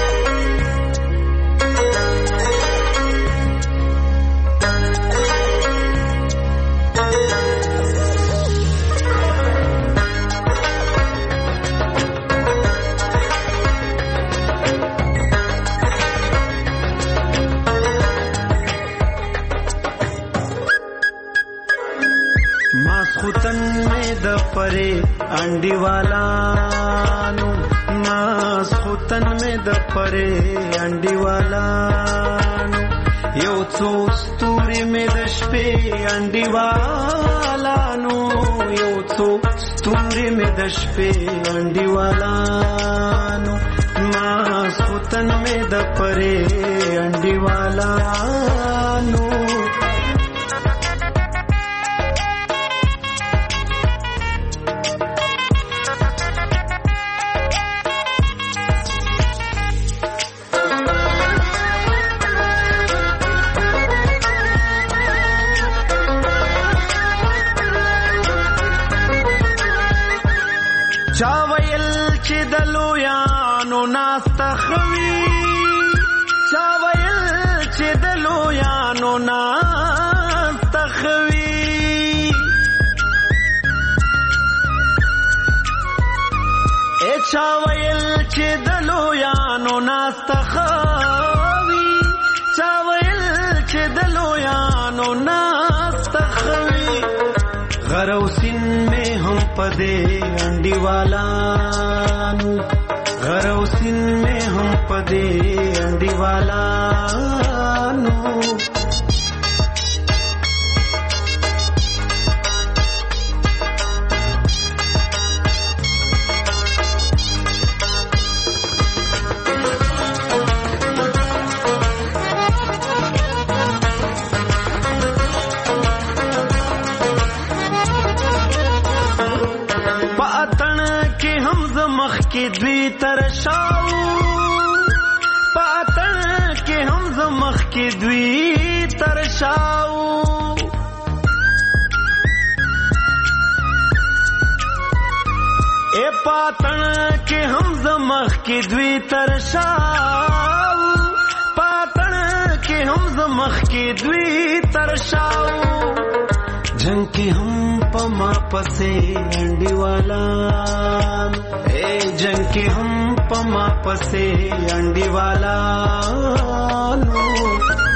ماسخوتن میں دپرے انڈی والانو ماسخوتن میں دپرے انڈی والانو یو څو ستوري میں د شپې انڈی والانو یو څو ستوري میں د شپې انڈی والانو ماسخوتن میں دپرے انڈی والانو چاویل چې دلو یانو ناستخوي چې د لویانو ناز تخوي اے چا ویل چې د لویانو ناز تخوي چا ویل چې د لویانو ناز تخوي غروسین میں ہم پدے انڈی والانو غروسین میں ہم پدے انڈی والانو کی دوی ترشاو پاتن کې هم زمخ کې دوی ترشاو اے پاتن کې هم زمخ کې دوی ترشاو پاتن کې هم زمخ کې دوی ترشاو جنگ کې هم پما پسې انډي والا اے جنگ کې هم پما پسې انډي والا نو